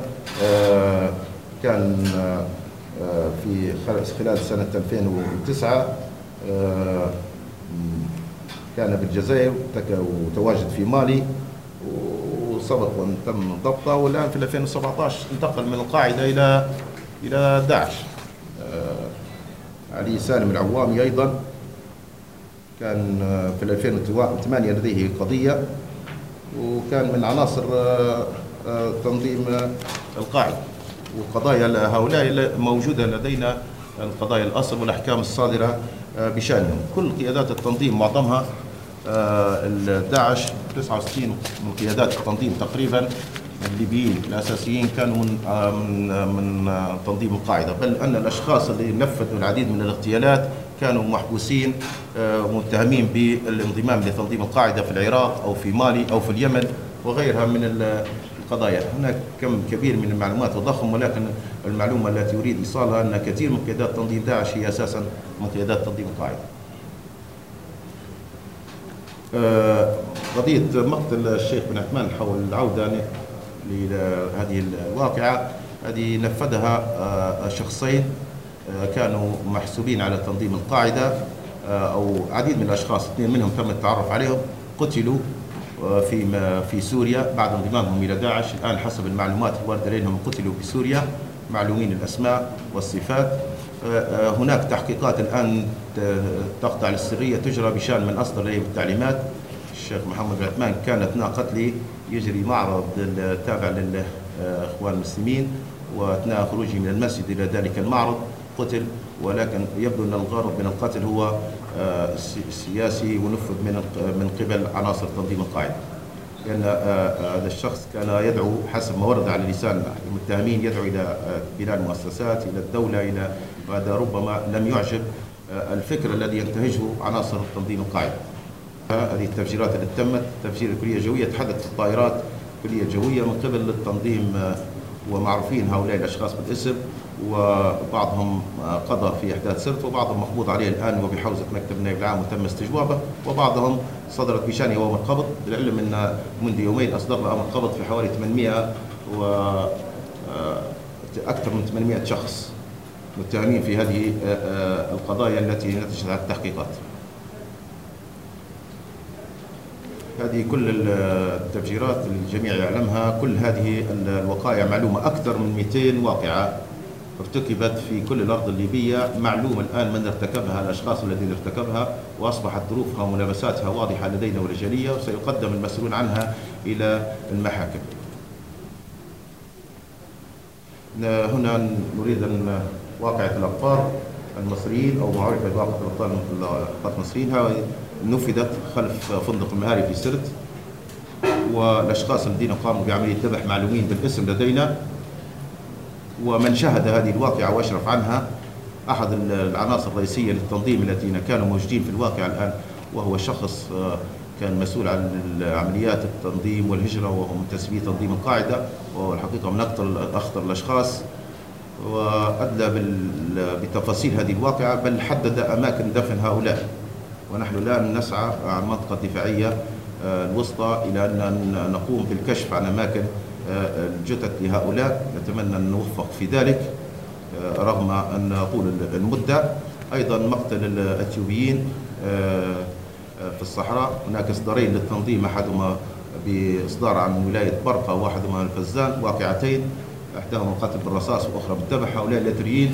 كان في خلال سنة 2009 كان بالجزائر وتواجد في مالي وسبق وان تم ضبطه، والان في 2017 انتقل من القاعده الى داعش. علي سالم العوامي ايضا كان في 2008 لديه قضيه وكان من عناصر تنظيم القاعده، وقضايا هؤلاء موجوده لدينا، القضايا الاصل والاحكام الصادره بشانهم. كل قيادات التنظيم معظمها داعش، 69 من قيادات التنظيم تقريبا الليبيين الاساسيين كانوا من تنظيم القاعده، بل ان الاشخاص اللي نفذوا العديد من الاغتيالات كانوا محبوسين متهمين بالانضمام لتنظيم القاعده في العراق او في مالي او في اليمن وغيرها من القضايا. هناك كم كبير من المعلومات وضخم، ولكن المعلومه التي اريد ايصالها ان كثير من قيادات تنظيم داعش هي اساسا من قيادات تنظيم القاعده. قضية مقتل الشيخ بن عثمان حول العودة لهذه الواقعة، هذه نفذها شخصين كانوا محسوبين على تنظيم القاعدة، أو عديد من الأشخاص، اثنين منهم تم التعرف عليهم قتلوا في سوريا بعد انضمامهم إلى داعش. الآن حسب المعلومات الواردة إليهم قتلوا بسوريا، معلومين الأسماء والصفات. هناك تحقيقات الآن تخضع للسرية تجرى بشأن من أصدر إليهم التعليمات. الشيخ محمد العثمان كان أثناء قتله يجري معرض تابع للإخوان المسلمين، وأثناء خروجه من المسجد إلى ذلك المعرض قتل، ولكن يبدو أن الغرض من القتل هو سياسي ونفذ من قبل عناصر تنظيم القاعدة، لأن هذا الشخص كان يدعو حسب ما ورد على لسان المتهمين يدعو إلى بناء المؤسسات، إلى الدولة، إلى هذا ربما لم يعجب الفكر الذي ينتهجه عناصر تنظيم القاعدة. هذه التفجيرات التي تمت تفجير الكلية الجوية تحدث الطائرات الكلية الجوية من قبل التنظيم، ومعروفين هؤلاء الأشخاص بالاسم، وبعضهم قضى في إحداث سرت، وبعضهم مقبوض عليه الآن وبحوزة مكتب النائب العام وتم استجوابه، وبعضهم صدرت بشأنه أوامر قبض. بالعلم أن منذ يومين أصدرنا أمر قبض في حوالي 800 أكثر من 800 شخص متهمين في هذه القضايا التي نتجت على التحقيقات. هذه كل التفجيرات الجميع يعلمها، كل هذه الوقائع معلومة، أكثر من 200 واقعة ارتكبت في كل الأرض الليبية، معلوم الآن من ارتكبها، الأشخاص الذين ارتكبها، وأصبحت ظروفها وملابساتها واضحة لدينا ورجالية، وسيقدم المسؤولون عنها إلى المحاكم. هنا نريد أن واقعة الأبطال المصريين أو معرفة بواقعة الأبطال المصريين نفذت خلف فندق المهاري في سرت، والأشخاص الذين قاموا بعملية ذبح معلومين بالاسم لدينا، ومن شاهد هذه الواقعة وأشرف عنها أحد العناصر الرئيسية للتنظيم الذين كانوا موجودين في الواقعة الآن، وهو شخص كان مسؤول عن عمليات التنظيم والهجرة، وهو منتسبي تنظيم القاعدة، وهو الحقيقة من أخطر الأشخاص، وأدلى بتفاصيل هذه الواقعة، بل حدد أماكن دفن هؤلاء. ونحن الآن نسعى على المنطقة الدفاعية الوسطى إلى أن نقوم بالكشف عن أماكن الجثث لهؤلاء، نتمنى أن نوفق في ذلك رغم أن طول المدة. أيضا مقتل الأثيوبيين في الصحراء، هناك إصدارين للتنظيم، أحدهما بإصدار عن ولاية برقة وأحدهما الفزان، واقعتين، إحداهما القتل بالرصاص وأخرى بالذبح. هؤلاء الإثيوبيين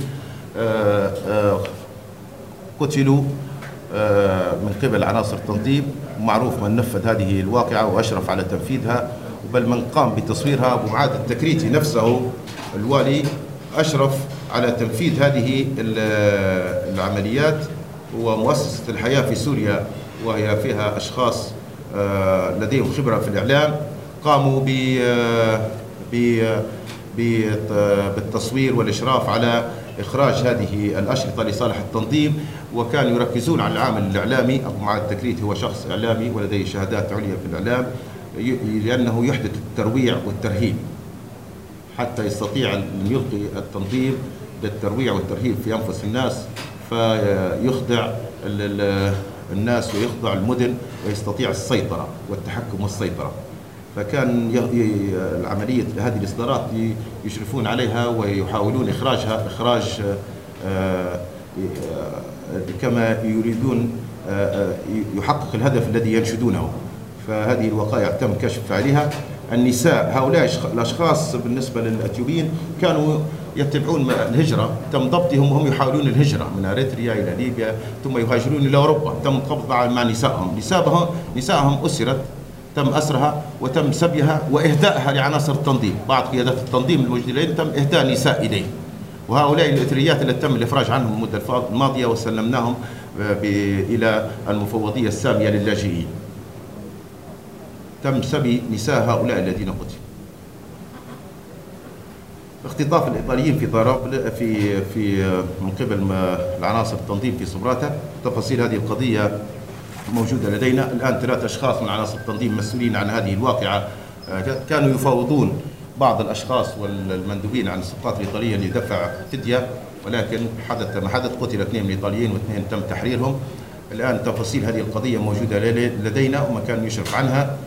قتلوا من قبل عناصر التنظيم، ومعروف من نفذ هذه الواقعة وأشرف على تنفيذها، بل من قام بتصويرها. أبو معاذ التكريتي نفسه الوالي أشرف على تنفيذ هذه العمليات، ومؤسسة الحياة في سوريا، وهي فيها أشخاص لديهم خبرة في الإعلام، قاموا بالتصوير والإشراف على إخراج هذه الأشرطة لصالح التنظيم، وكانوا يركزون على العامل الإعلامي. أبو معاذ التكريتي هو شخص إعلامي ولديه شهادات عليا في الإعلام، لأنه يحدث الترويع والترهيب حتى يستطيع أن يلقي التنظيم بالترويع والترهيب في أنفس الناس، فيخضع الناس ويخضع المدن ويستطيع السيطرة والتحكم والسيطرة. فكان العملية هذه الإصدارات يشرفون عليها ويحاولون إخراجها إخراج كما يريدون يحقق الهدف الذي ينشدونه. فهذه الوقائع تم كشف فعلها. النساء، هؤلاء الأشخاص بالنسبة للأثيوبيين كانوا يتبعون الهجرة، تم ضبطهم وهم يحاولون الهجرة من أريتريا إلى ليبيا ثم يهاجرون إلى أوروبا. تم القبض مع نسائهم أسرت، تم أسرها وتم سبيها وإهدائها لعناصر التنظيم. بعض قيادات التنظيم الموجودين تم إهداء نساء إليه، وهؤلاء الإثريات التي تم الإفراج عنهم المدة الماضية وسلمناهم إلى المفوضية السامية للاجئين. تم سبي نساء هؤلاء الذين قتلوا. اختطاف الإيطاليين في طرابلس في من قبل العناصر التنظيم في صبراتة، تفاصيل هذه القضية موجودة لدينا. الآن 3 أشخاص من عناصر التنظيم مسؤولين عن هذه الواقعة، كانوا يفاوضون بعض الأشخاص والمندوبين عن السلطات الإيطالية لدفع فدية، ولكن حدث ما حدث، قتل 2 من الإيطاليين و2 تم تحريرهم. الآن تفاصيل هذه القضية موجودة لدينا ومكان يشرف عنها.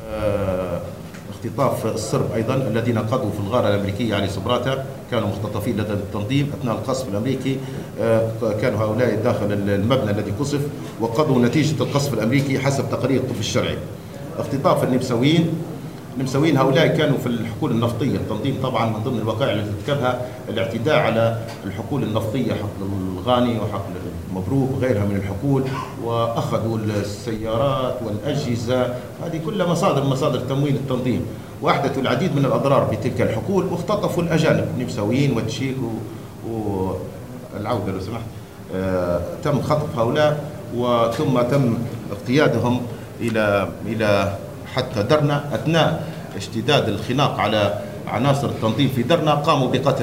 اختطاف الصرب أيضا الذين قضوا في الغارة الأمريكية على صبراتة، كانوا مختطفين لدى التنظيم أثناء القصف الأمريكي. كانوا هؤلاء داخل المبنى الذي قصف وقضوا نتيجة القصف الأمريكي حسب تقرير الطب الشرعي. اختطاف النمساويين هؤلاء كانوا في الحقول النفطية. التنظيم طبعا من ضمن الوقائع التي ارتكبها الاعتداء على الحقول النفطية، حقل الغاني وحقل مبروك وغيرها من الحقول، وأخذوا السيارات والأجهزة، هذه كلها مصادر تمويل التنظيم، وأحدثوا العديد من الأضرار بتلك الحقول، واختطفوا الأجانب النمساويين والتشيك والعودة لو سمحت. تم خطف هؤلاء وثم تم اقتيادهم إلى حتى درنا. أثناء اشتداد الخناق على عناصر التنظيم في درنا قاموا بقتل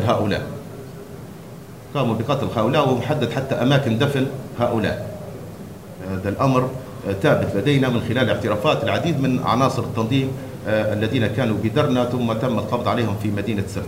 هؤلاء ومحدد حتى أماكن دفن هؤلاء. هذا الأمر ثابت لدينا من خلال اعترافات العديد من عناصر التنظيم الذين كانوا بدرنا، ثم تم القبض عليهم في مدينة سرت.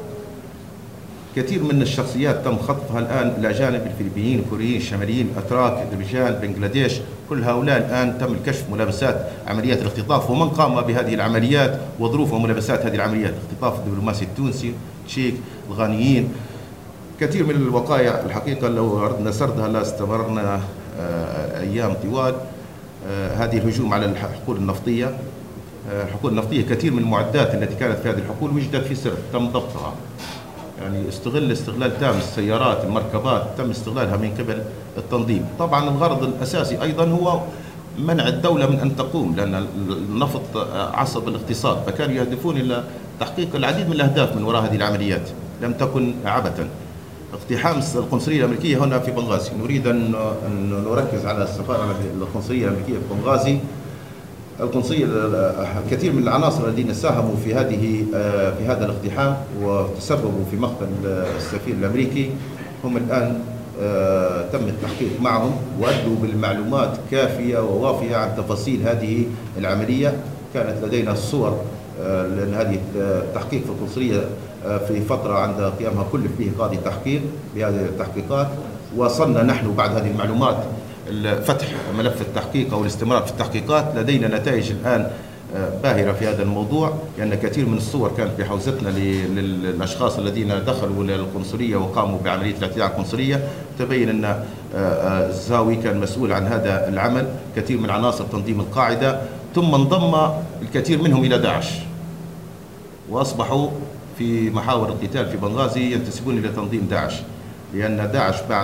كثير من الشخصيات تم خطفها الآن، الأجانب الفلبينيين الكوريين الشماليين الأتراك أذربيجان بنغلاديش، كل هؤلاء الآن تم الكشف ملابسات عمليات الاختطاف ومن قام بهذه العمليات وظروف وملابسات هذه العمليات. اختطاف الدبلوماسي التونسي، التشيك، الغانيين، كثير من الوقائع الحقيقة لو أردنا سردها لاستمرنا أيام طوال. هذه الهجوم على الحقول النفطية، كثير من المعدات التي كانت في هذه الحقول وجدت في سرت، تم ضبطها. يعني استغلال تام السيارات، المركبات، تم استغلالها من قبل التنظيم. طبعا الغرض الأساسي أيضا هو منع الدولة من أن تقوم، لأن النفط عصب الاقتصاد، فكانوا يهدفون إلى تحقيق العديد من الأهداف من وراء هذه العمليات، لم تكن عبثا. اقتحام القنصلية الأمريكية هنا في بنغازي، نريد أن نركز على السفارة القنصلية الأمريكية في بنغازي. القنصلية كثير من العناصر الذين ساهموا في هذا الاقتحام وتسببوا في مقتل السفير الأمريكي هم الآن تم التحقيق معهم وأدلوا بالمعلومات كافية ووافية عن تفاصيل هذه العملية. كانت لدينا الصور، لأن هذه التحقيق في القنصلية في فترة عند قيامها كلف به قاضي تحقيق بهذه التحقيقات. وصلنا نحن بعد هذه المعلومات فتح ملف التحقيق أو الاستمرار في التحقيقات. لدينا نتائج الآن باهرة في هذا الموضوع، لأن كثير من الصور كانت في حوزتنا للأشخاص الذين دخلوا للقنصلية وقاموا بعملية الاعتداء على القنصلية. تبين أن الزاوي كان مسؤول عن هذا العمل، كثير من عناصر تنظيم القاعدة، ثم انضم الكثير منهم إلى داعش وأصبحوا في محاور القتال في بنغازي ينتسبون إلى تنظيم داعش، لأن داعش بعد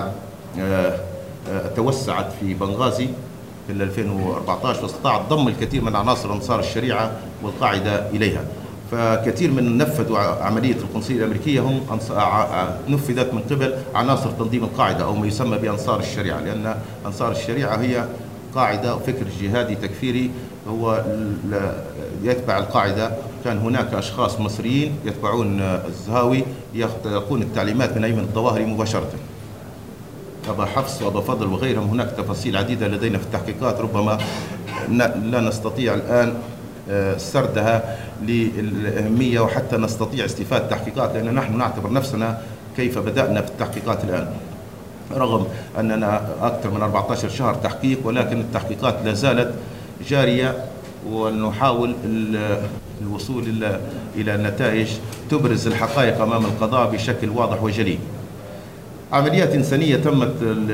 توسعت في بنغازي في 2014 واستطاعت ضم الكثير من عناصر أنصار الشريعة والقاعدة إليها. فكثير من نفذوا عملية القنصلية الأمريكية هم نفذت من قبل عناصر تنظيم القاعدة أو ما يسمى بأنصار الشريعة، لأن أنصار الشريعة هي قاعدة فكر جهادي تكفيري هو يتبع القاعدة. كان هناك أشخاص مصريين يتبعون الزهاوي يلقون التعليمات من أيمن الظواهري مباشرة، أبا حفص وأبا فضل وغيرهم. هناك تفاصيل عديدة لدينا في التحقيقات ربما لا نستطيع الآن سردها للأهمية وحتى نستطيع استفادة التحقيقات، لأن نحن نعتبر نفسنا كيف بدأنا في التحقيقات الآن، رغم أننا أكثر من 14 شهر تحقيق، ولكن التحقيقات لا زالت جارية ونحاول الوصول إلى نتائج تبرز الحقائق أمام القضاء بشكل واضح وجلي. عمليات إنسانية تمت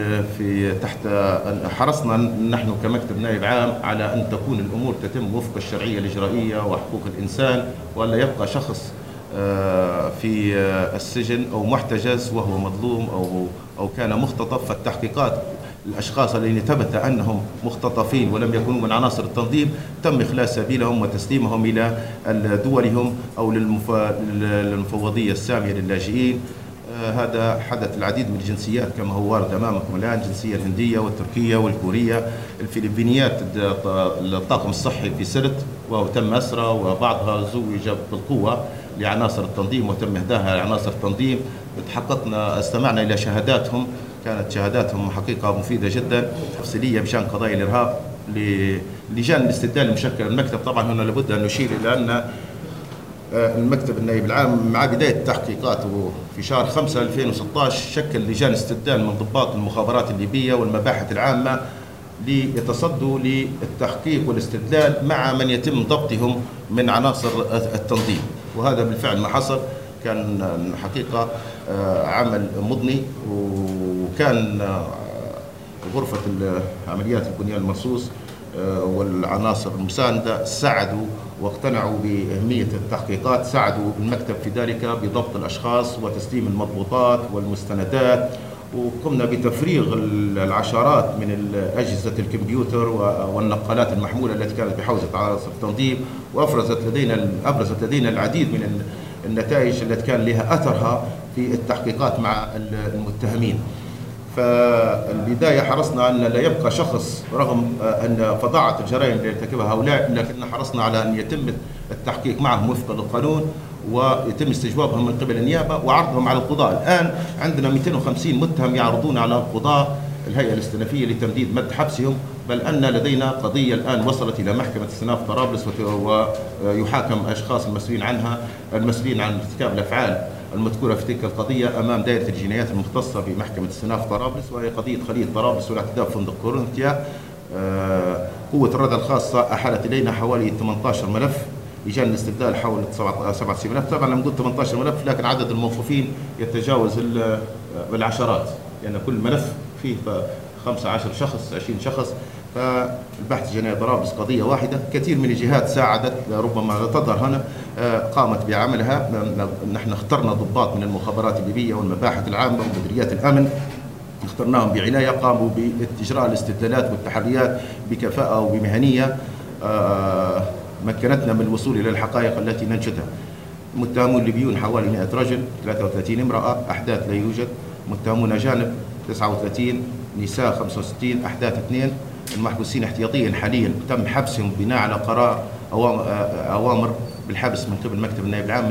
حرصنا نحن كمكتب نائب عام على أن تكون الأمور تتم وفق الشرعية الإجرائية وحقوق الإنسان، ولا يبقى شخص في السجن أو محتجز وهو مظلوم أو كان مختطف. فالتحقيقات الأشخاص الذين ثبت أنهم مختطفين ولم يكونوا من عناصر التنظيم تم إخلاء سبيلهم وتسليمهم إلى دولهم أو للمفوضية السامية للاجئين. هذا حدث العديد من الجنسيات كما هو وارد أمامكم الآن، الجنسية الهندية والتركية والكورية، الفلبينيات الطاقم الصحي في سرت وهو تم أسرى، وبعضها زوج بالقوة لعناصر التنظيم وتم إهداها لعناصر التنظيم. استمعنا إلى شهاداتهم، كانت شهاداتهم حقيقة مفيدة جدا تفصيلية بشأن قضايا الإرهاب. لجان الاستدلال المشكل المكتب طبعا هنا لابد أن نشير إلى أن المكتب النائب العام مع بداية التحقيقات في شهر 5 2016 شكل لجان استدلال من ضباط المخابرات الليبية والمباحث العامة ليتصدوا للتحقيق والاستدلال مع من يتم ضبطهم من عناصر التنظيم، وهذا بالفعل ما حصل. كان الحقيقة عمل مضني، وكان غرفة عمليات البنيان المرصوص والعناصر المساندة ساعدوا واقتنعوا بأهمية التحقيقات، ساعدوا المكتب في ذلك بضبط الأشخاص وتسليم المضبوطات والمستندات، وقمنا بتفريغ العشرات من أجهزة الكمبيوتر والنقالات المحمولة التي كانت بحوزة عناصر التنظيم، وأبرزت لدينا العديد من النتائج التي كان لها أثرها في التحقيقات مع المتهمين. فالبداية حرصنا أن لا يبقى شخص رغم أن فظاعة الجرائم التي يرتكبها هؤلاء، لكن حرصنا على أن يتم التحقيق معهم وفقا للقانون ويتم استجوابهم من قبل النيابة وعرضهم على القضاء. الآن عندنا 250 متهم يعرضون على القضاء الهيئة الاستئنافية لتمديد مد حبسهم، بل أن لدينا قضية الآن وصلت إلى محكمة استئناف طرابلس ويحاكم أشخاص المسؤولين عنها، المسؤولين عن ارتكاب الأفعال المذكورة في تلك القضية أمام دائرة الجنايات المختصة بمحكمة استئناف طرابلس، وهي قضية خليل طرابلس والاعتداء بفندق كورنثيا. قوة الردع الخاصة أحالت إلينا حوالي 18 ملف، لجان الاستبدال حول 97 ملف. طبعا لما نقول 18 ملف لكن عدد الموظفين يتجاوز العشرات، لأن يعني كل ملف فيه 15 شخص 20 شخص. فالبحث الجنائي طرابلس قضية واحدة، كثير من الجهات ساعدت ربما لا تظهر هنا قامت بعملها. نحن اخترنا ضباط من المخابرات الليبية والمباحث العامة ومديريات الأمن، اخترناهم بعناية، قاموا بإجراء الاستدلالات والتحريات بكفاءة وبمهنية مكنتنا من الوصول إلى الحقائق التي ننشدها. متهمون الليبيون حوالي 100 رجل، 33 امرأة، أحداث لا يوجد. متهمون أجانب 39، نساء 65، أحداث 2. المحبوسين احتياطيا حاليا تم حبسهم بناء على قرار أوامر بالحبس من قبل مكتب النائب العام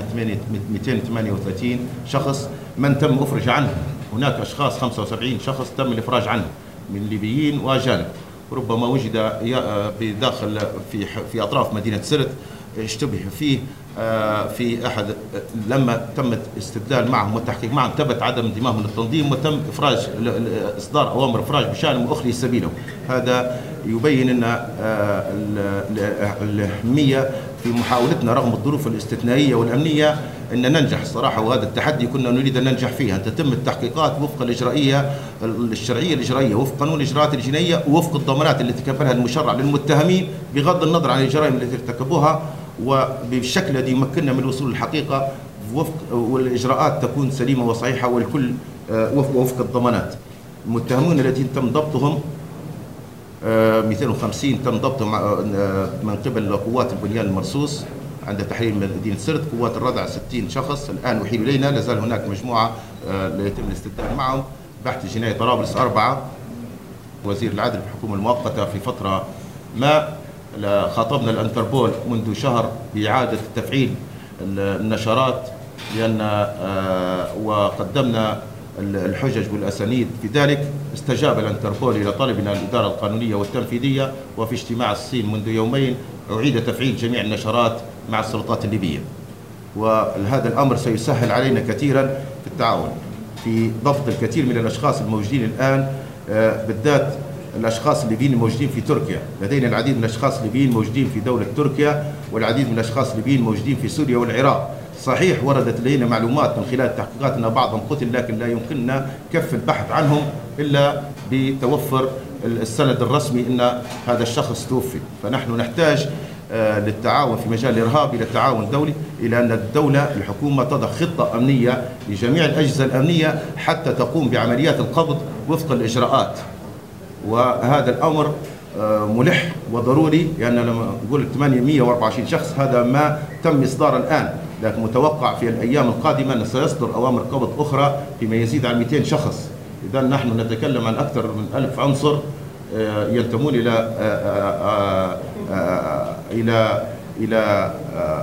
238 شخص. من تم إفراج عنهم هناك أشخاص 75 شخص تم الإفراج عنهم من ليبيين وأجانب، وربما وجد بداخل في أطراف مدينة سرت اشتبه فيه في أحد. لما تم استدلال معهم والتحقيق معهم ثبت عدم انضمامهم للتنظيم وتم إصدار أوامر إفراج بشأنهم وأخلي سبيلهم. هذا يبين أن الأهمية في محاولتنا رغم الظروف الاستثنائية والأمنية أن ننجح صراحة، وهذا التحدي كنا نريد أن ننجح فيه، أن تتم التحقيقات وفق الإجرائية الشرعية الإجرائية، وفق قانون الإجراءات الجنائية، ووفق الضمانات التي كفلها المشرع للمتهمين بغض النظر عن الجرائم التي ارتكبوها، وبالشكل الذي يمكننا من الوصول للحقيقة والإجراءات تكون سليمة وصحيحة والكل وفق الضمانات. المتهمون الذين تم ضبطهم 250 تم ضبطهم من قبل قوات البنيان المرصوص عند تحرير مدينة سرت. قوات الردع 60 شخص الآن أحيلوا إلينا، لازال هناك مجموعة يتم الاستدلال معهم. بحث الجنائي طرابلس 4. وزير العدل في الحكومة المؤقتة في فترة ما خاطبنا الانتربول منذ شهر بإعادة تفعيل النشرات، لأن وقدمنا الحجج والأسانيد في ذلك. استجاب الانتربول إلى طلبنا الإدارة القانونية والتنفيذية، وفي اجتماع الصين منذ يومين أعيد تفعيل جميع النشرات مع السلطات الليبية، وهذا الأمر سيسهل علينا كثيرا في التعاون في ضبط الكثير من الأشخاص الموجودين الآن، بالذات الأشخاص الليبيين الموجودين في تركيا. لدينا العديد من الأشخاص الليبيين موجودين في دولة تركيا، والعديد من الأشخاص الليبيين موجودين في سوريا والعراق. صحيح وردت إلينا معلومات من خلال التحقيقات أن بعضهم قتل، لكن لا يمكننا كف البحث عنهم إلا بتوفر السند الرسمي أن هذا الشخص توفي. فنحن نحتاج للتعاون في مجال الإرهاب إلى التعاون الدولي، إلى أن الدولة الحكومة تضع خطة أمنية لجميع الأجهزة الأمنية حتى تقوم بعمليات القبض وفق الإجراءات. وهذا الأمر ملح وضروري، لأن لما نقول 824 شخص هذا ما تم إصداره الآن، لكن متوقع في الأيام القادمة أن سيصدر أوامر قبض أخرى فيما يزيد عن 200 شخص. إذا نحن نتكلم عن أكثر من 1000 عنصر ينتمون إلى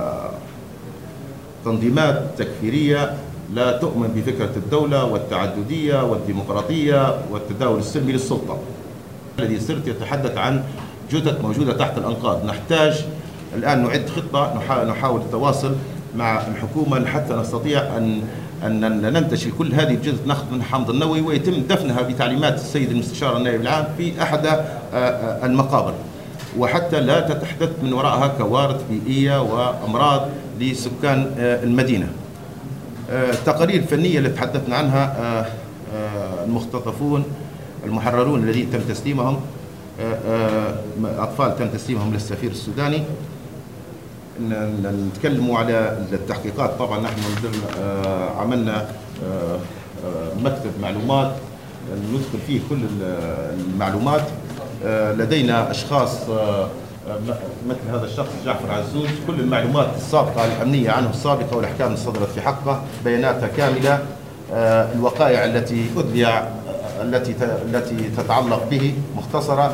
تنظيمات تكفيرية لا تؤمن بفكرة الدولة والتعددية والديمقراطية والتداول السلمي للسلطة. الذي صرت يتحدث عن جثث موجودة تحت الأنقاض. نحتاج الآن نعد خطة، نحاول التواصل مع الحكومة حتى نستطيع أن ننتشل كل هذه الجثث، نأخذ منها حمض النووي ويتم دفنها بتعليمات السيد المستشار النائب العام في أحد المقابر، وحتى لا تتحدث من وراءها كوارث بيئية وأمراض لسكان المدينة. التقارير الفنية اللي تحدثنا عنها المختطفون المحررون الذين تم تسليمهم أطفال تم تسليمهم للسفير السوداني. نتكلموا على التحقيقات. طبعا نحن عملنا مكتب معلومات ندخل فيه كل المعلومات. لدينا أشخاص مثل هذا الشخص جعفر عزوز، كل المعلومات السابقة الأمنية عنه السابقة والأحكام اللي صدرت في حقه بياناتها كاملة. الوقائع التي أذيع التي تتعلق به مختصرة.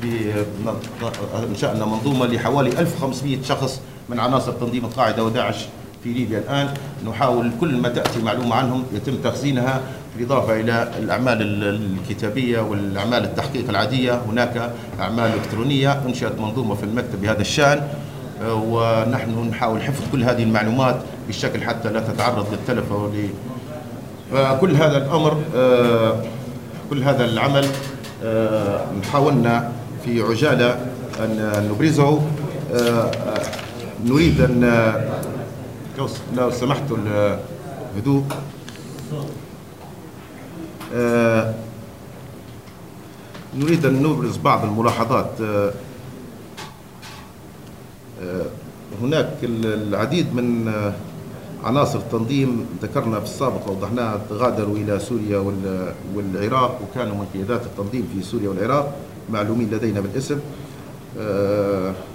أنشأنا منظومة لحوالي 1500 شخص من عناصر تنظيم القاعدة وداعش في ليبيا. الآن نحاول كل ما تأتي معلومة عنهم يتم تخزينها، بالإضافة إلى الأعمال الكتابية والأعمال التحقيق العادية. هناك أعمال إلكترونية. أنشأت منظومة في المكتب بهذا الشأن، ونحن نحاول حفظ كل هذه المعلومات بالشكل حتى لا تتعرض للتلف فكل هذا الأمر، كل هذا العمل حاولنا في عجالة أن نبرزه. نريد أن لو سمحتوا الهدوء. نريد أن نبرز بعض الملاحظات. هناك العديد من عناصر التنظيم ذكرنا في السابق ووضحناها، غادروا إلى سوريا والعراق وكانوا من قيادات التنظيم في سوريا والعراق، معلومين لدينا بالاسم.